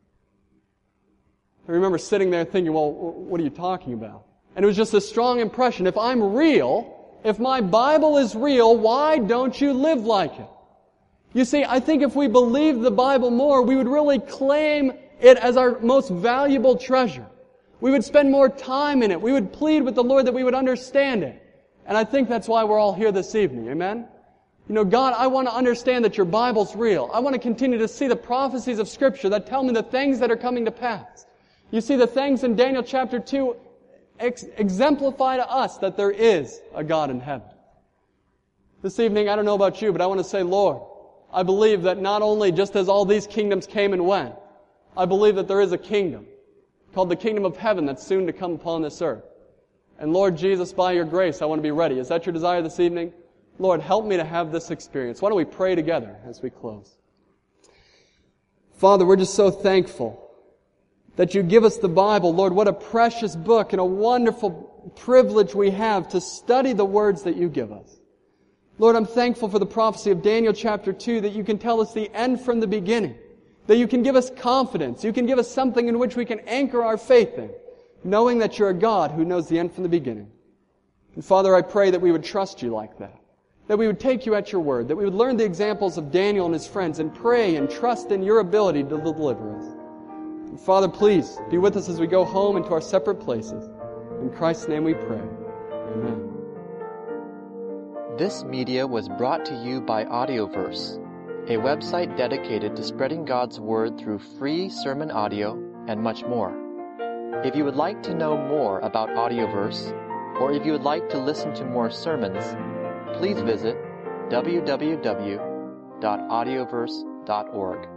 I remember sitting there thinking, well, what are you talking about? And it was just a strong impression. If I'm real, if my Bible is real, why don't you live like it? You see, I think if we believed the Bible more, we would really claim it as our most valuable treasure. We would spend more time in it. We would plead with the Lord that we would understand it. And I think that's why we're all here this evening. Amen? You know, God, I want to understand that your Bible's real. I want to continue to see the prophecies of Scripture that tell me the things that are coming to pass. You see, the things in Daniel chapter two ex- exemplify to us that there is a God in heaven. This evening, I don't know about you, but I want to say, Lord, I believe that not only just as all these kingdoms came and went, I believe that there is a kingdom called the kingdom of heaven that's soon to come upon this earth. And Lord Jesus, by your grace, I want to be ready. Is that your desire this evening? Lord, help me to have this experience. Why don't we pray together as we close? Father, we're just so thankful that you give us the Bible. Lord, what a precious book and a wonderful privilege we have to study the words that you give us. Lord, I'm thankful for the prophecy of Daniel chapter two, that you can tell us the end from the beginning, that you can give us confidence, you can give us something in which we can anchor our faith in, knowing that you're a God who knows the end from the beginning. And Father, I pray that we would trust you like that, that we would take you at your word, that we would learn the examples of Daniel and his friends and pray and trust in your ability to deliver us. And Father, please be with us as we go home into our separate places. In Christ's name we pray. Amen. This media was brought to you by Audioverse, a website dedicated to spreading God's Word through free sermon audio and much more. If you would like to know more about Audioverse, or if you would like to listen to more sermons, please visit w w w dot audioverse dot org.